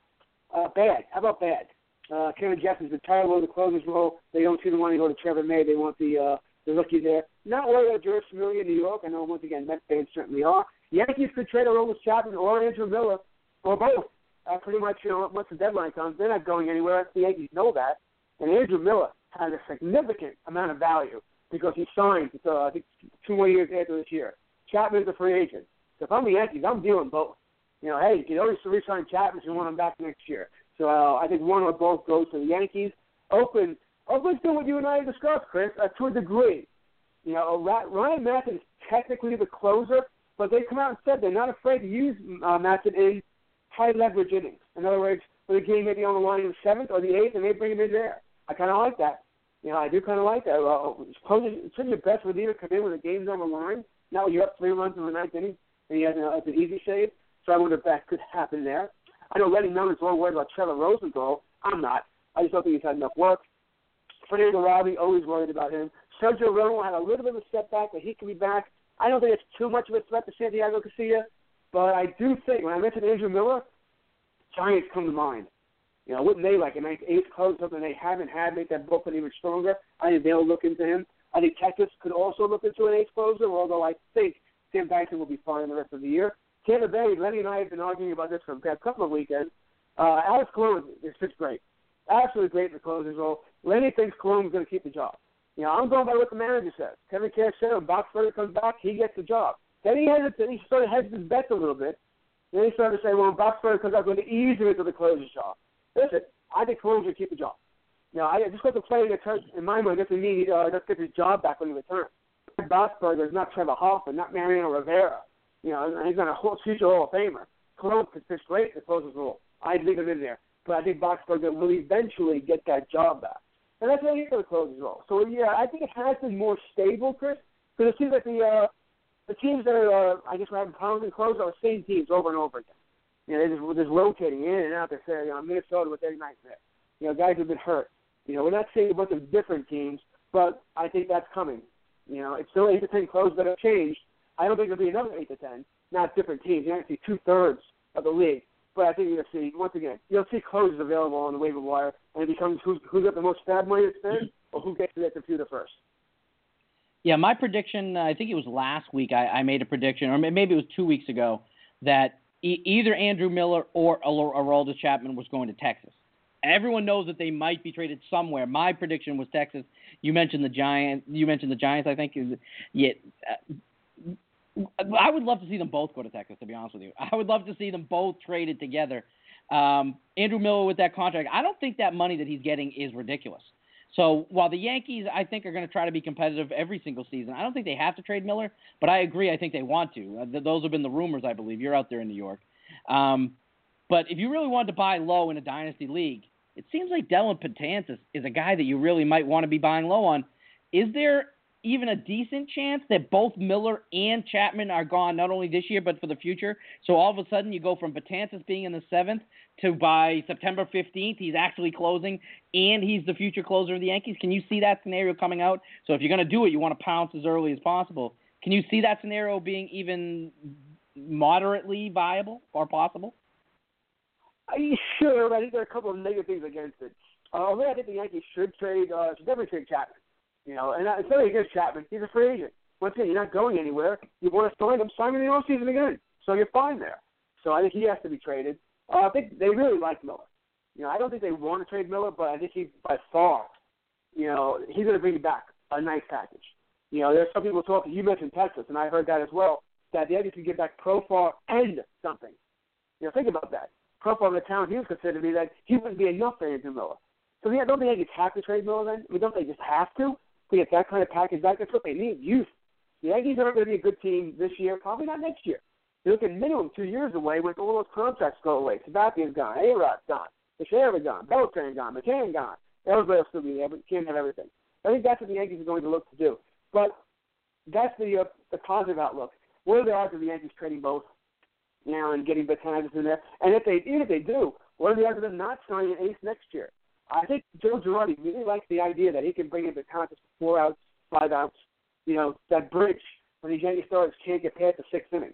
bad. How about bad? Kevin Jeffries been terrible in the closer's role. They don't seem to want to go to Trevor May. They want the rookie there. Not worried about George Familia in New York. I know, once again, Mets fans certainly are. Yankees could trade Aroldis Chapman or Andrew Miller or both. Pretty much, once the deadline comes, they're not going anywhere. The Yankees know that. And Andrew Miller has a significant amount of value because he signed, I think, 2 more years after this year. Chapman's a free agent. So if I'm the Yankees, I'm dealing both. Hey, you can always re-sign Chapman if you want him back next year. So I think one or both goes to the Yankees. Oakland's doing what you and I discussed, Chris, to a degree. Ryan Matson is technically the closer, but they come out and said they're not afraid to use Matson in high-leverage innings. In other words, when the game may be on the line in the 7th or the 8th, and they bring him in there. I kind of like that. I do kind of like that. Shouldn't your best reliever come in when the game's on the line? Now you're up 3 runs in the 9th inning, and he has an easy save. So I wonder if that could happen there. I know Lenny Miller's all worried about Trevor Rosenthal. I'm not. I just don't think he's had enough work. Fernando Robbie, always worried about him. Sergio Romo had a little bit of a setback, but he can be back. I don't think it's too much of a threat to Santiago Casilla, but I do think, when I mentioned Andrew Miller, Giants come to mind. Wouldn't they like an eighth close, something they haven't had, make that bullpen even stronger? I think they'll look into him. I think Texas could also look into an eighth closer, although I think Tim Dyson will be fine the rest of the year. Tampa Bay, Lenny and I have been arguing about this for the past couple of weekends. Alex Colon is just great. Absolutely great in the closer's role. Lenny thinks Colon is going to keep the job. I'm going by what the manager says. Kevin Cash said when Boxberger comes back, he gets the job. Then he sort of hedged his bets a little bit. Then he started to say, well, when Boxberger comes out, going to ease him into the closer's job. Listen, I think Colon's going to keep the job. I just got to play in my mind, doesn't mean he doesn't get his job back when he returns. Boxberger is not Trevor Hoffman, not Mariano Rivera. He's not a future Hall of Famer. Colon could pitch great in the closer's role. I'd leave him in there. But I think Boxberger will eventually get that job back. And that's what I need for the closer's role. So, yeah, I think it has been more stable, Chris, because it seems like the teams that are, I guess, we're having problems in closer are the same teams over and over again. They're just rotating in and out. They're saying, Minnesota with Eddie Knight there. Guys have been hurt. We're not seeing a bunch of different teams, but I think that's coming. It's still 8 to 10 closes that have changed. I don't think there'll be another 8 to 10, not different teams. You're going to see 2/3 of the league. But I think you're going to see, once again, you'll see closes available on the waiver wire, and it becomes who's got the most fab money to spend or who gets to that computer first. Yeah, my prediction, I think it was last week I made a prediction, or maybe it was 2 weeks ago, that either Andrew Miller or Aroldis Chapman was going to Texas. Everyone knows that they might be traded somewhere. My prediction was Texas. You mentioned the Giants. I think. Yeah, I would love to see them both go to Texas, to be honest with you. I would love to see them both traded together. Andrew Miller with that contract, I don't think that money that he's getting is ridiculous. So while the Yankees, I think, are going to try to be competitive every single season, I don't think they have to trade Miller, but I agree. I think they want to. Those have been the rumors, I believe. You're out there in New York. But if you really wanted to buy low in a dynasty league, it seems like Dellin Betances is a guy that you really might want to be buying low on. Is there even a decent chance that both Miller and Chapman are gone not only this year but for the future? So all of a sudden you go from Betances being in the 7th to by September 15th he's actually closing and he's the future closer of the Yankees. Can you see that scenario coming out? So if you're going to do it, you want to pounce as early as possible. Can you see that scenario being even moderately viable or possible? I should. I think there are a couple of negative things against it. Although I think the Yankees should definitely trade Chapman. And it's not against Chapman. He's a free agent. Once again, you're not going anywhere. You want to sign him in the offseason again. So you're fine there. So I think he has to be traded. I think they really like Miller. I don't think they want to trade Miller, but I think he, by far, he's going to bring back a nice package. There's some people talking. You mentioned Texas, and I heard that as well, that the Yankees can get back Profar and something. Think about that. Profar in the town he was considered to be that he wouldn't be enough for Andrew Miller. So don't the Yankees have to trade Miller then? Don't they just have to get that kind of package back? That's what they need, youth. The Yankees aren't going to be a good team this year, probably not next year. They're looking minimum 2 years away with all those contracts go away. Sabathian's gone, A-Rod's gone, Teixeira gone, Beltran gone, McCann gone. Everybody will still be there, but you can't have everything. I think that's what the Yankees are going to look to do. But that's the positive outlook. What are the odds of the Yankees trading both now and getting Betances in there? And even if they do, what are the odds of them not signing an ace next year? I think Joe Girardi really likes the idea that he can bring in Betances for 4 outs, 5 outs. That bridge when these Yankee starters can't get past the 6th inning.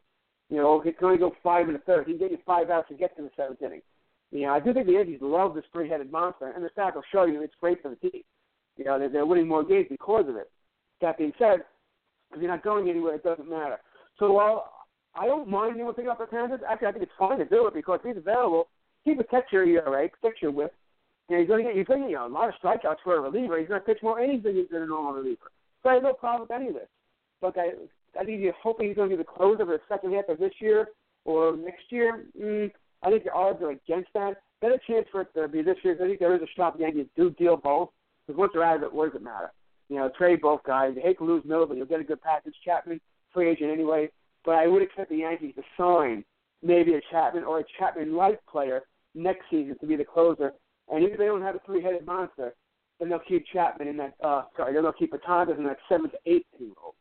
He can only go 5 in the 3rd. He can get you 5 outs to get to the 7th inning. I do think the Yankees love this 3-headed monster, and the stats will show you it's great for the team. They're winning more games because of it. That being said, if you're not going anywhere, it doesn't matter. So while I don't mind anyone picking up Betances, actually I think it's fine to do it because he's available. He protects your ERA, protects your whip. He's going to get a lot of strikeouts for a reliever. He's going to pitch more innings than a normal reliever. So I have no problem with any of this. But I think you're hoping he's going to be the closer for the second half of this year or next year. I think the odds are against that. Better chance for it to be this year. I think there is a shot the Yankees do deal both. Because once they're out of it, what does it matter? Trade both guys. You hate to lose Miller, but you'll get a good package. Chapman, free agent anyway. But I would expect the Yankees to sign maybe a Chapman or a Chapman-like player next season to be the closer. And if they don't have a 3-headed monster, then they'll keep Chapman in that. Then they'll keep Betances in that 7th to 8th role.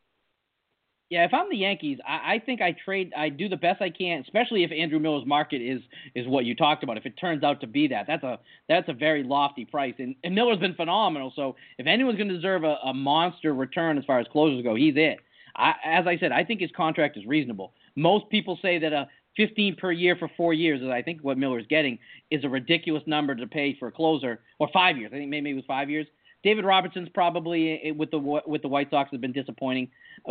Yeah, if I'm the Yankees, I think I do the best I can, especially if Andrew Miller's market is what you talked about. If it turns out to be that's a very lofty price, and Miller's been phenomenal. So if anyone's going to deserve a monster return as far as closers go, he's it. As I said, I think his contract is reasonable. Most people say that a 15 per year for 4 years, as I think what Miller's getting, is a ridiculous number to pay for a closer, or 5 years. I think maybe it was 5 years. David Robertson's probably with the White Sox has been disappointing,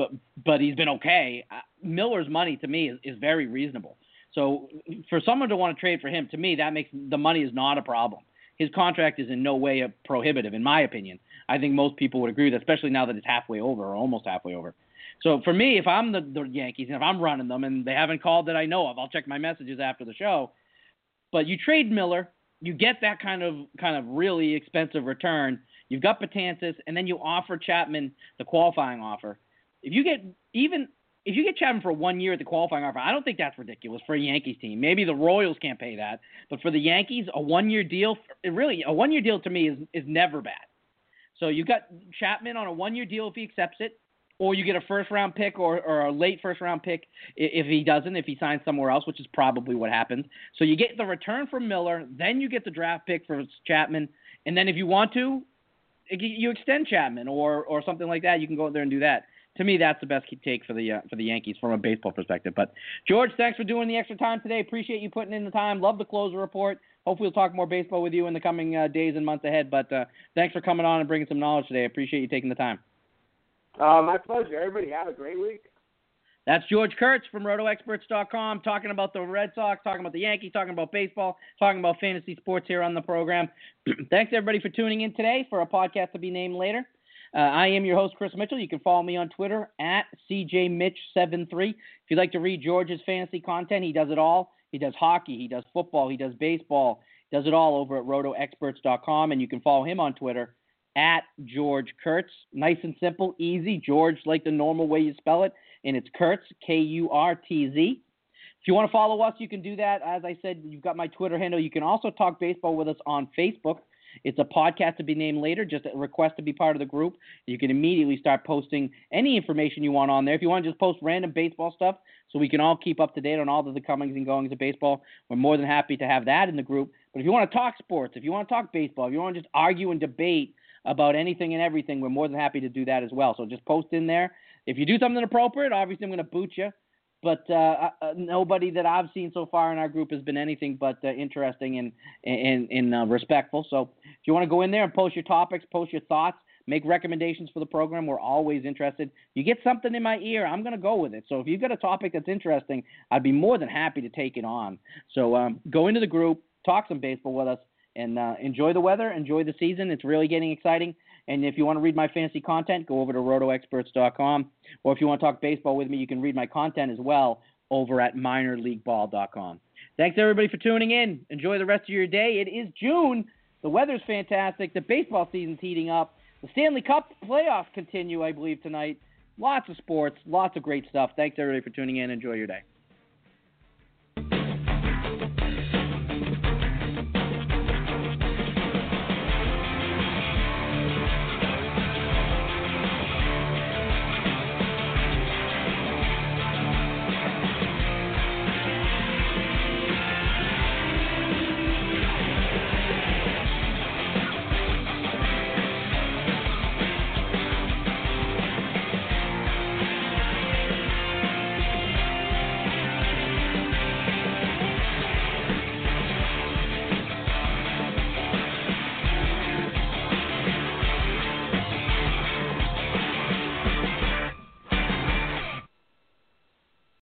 but he's been okay. Miller's money to me is very reasonable. So for someone to want to trade for him, to me that makes the money is not a problem. His contract is in no way prohibitive, in my opinion. I think most people would agree with that, especially now that it's halfway over or almost halfway over. So for me, if I'm the Yankees and if I'm running them and they haven't called that I know of, I'll check my messages after the show. But you trade Miller, you get that kind of really expensive return. You've got Betances, and then you offer Chapman the qualifying offer. If you get Chapman for 1 year at the qualifying offer, I don't think that's ridiculous for a Yankees team. Maybe the Royals can't pay that, but for the Yankees, a 1-year deal, a 1-year deal to me is never bad. So you got Chapman on a 1-year deal if he accepts it, or you get a first-round pick or a late first-round pick if he signs somewhere else, which is probably what happens. So you get the return from Miller, then you get the draft pick for Chapman, and then if you want to, you extend Chapman or something like that. You can go out there and do that. To me, that's the best take for the Yankees from a baseball perspective. But George, thanks for doing the extra time today. Appreciate you putting in the time. Love the closer report. Hopefully, we'll talk more baseball with you in the coming days and months ahead. But thanks for coming on and bringing some knowledge today. Appreciate you taking the time. My pleasure. Everybody have a great week. That's George Kurtz from RotoExperts.com talking about the Red Sox, talking about the Yankees, talking about baseball, talking about fantasy sports here on the program. Thanks, everybody, for tuning in today for a podcast to be named later. I am your host, Chris Mitchell. You can follow me on Twitter at CJMitch73. If you'd like to read George's fantasy content, he does it all. He does hockey, he does football, he does baseball, he does it all over at RotoExperts.com, and you can follow him on Twitter at George Kurtz. Nice and simple, easy. George, like the normal way you spell it, and it's Kurtz, Kurtz. If you want to follow us, you can do that. As I said, you've got my Twitter handle. You can also talk baseball with us on Facebook. It's a podcast to be named later, just a request to be part of the group. You can immediately start posting any information you want on there. If you want to just post random baseball stuff so we can all keep up to date on all of the comings and goings of baseball, we're more than happy to have that in the group. But if you want to talk sports, if you want to talk baseball, if you want to just argue and debate about anything and everything, we're more than happy to do that as well. So just post in there. If you do something inappropriate, obviously I'm going to boot you. but nobody that I've seen so far in our group has been anything but interesting and respectful. So if you want to go in there and post your topics, post your thoughts, make recommendations for the program, we're always interested. You get something in my ear, I'm going to go with it. So if you've got a topic that's interesting, I'd be more than happy to take it on. So go into the group, talk some baseball with us, and enjoy the weather, enjoy the season. It's really getting exciting. And if you want to read my fantasy content, go over to rotoexperts.com. Or if you want to talk baseball with me, you can read my content as well over at minorleagueball.com. Thanks, everybody, for tuning in. Enjoy the rest of your day. It is June. The weather's fantastic. The baseball season's heating up. The Stanley Cup playoffs continue, I believe, tonight. Lots of sports, lots of great stuff. Thanks, everybody, for tuning in. Enjoy your day.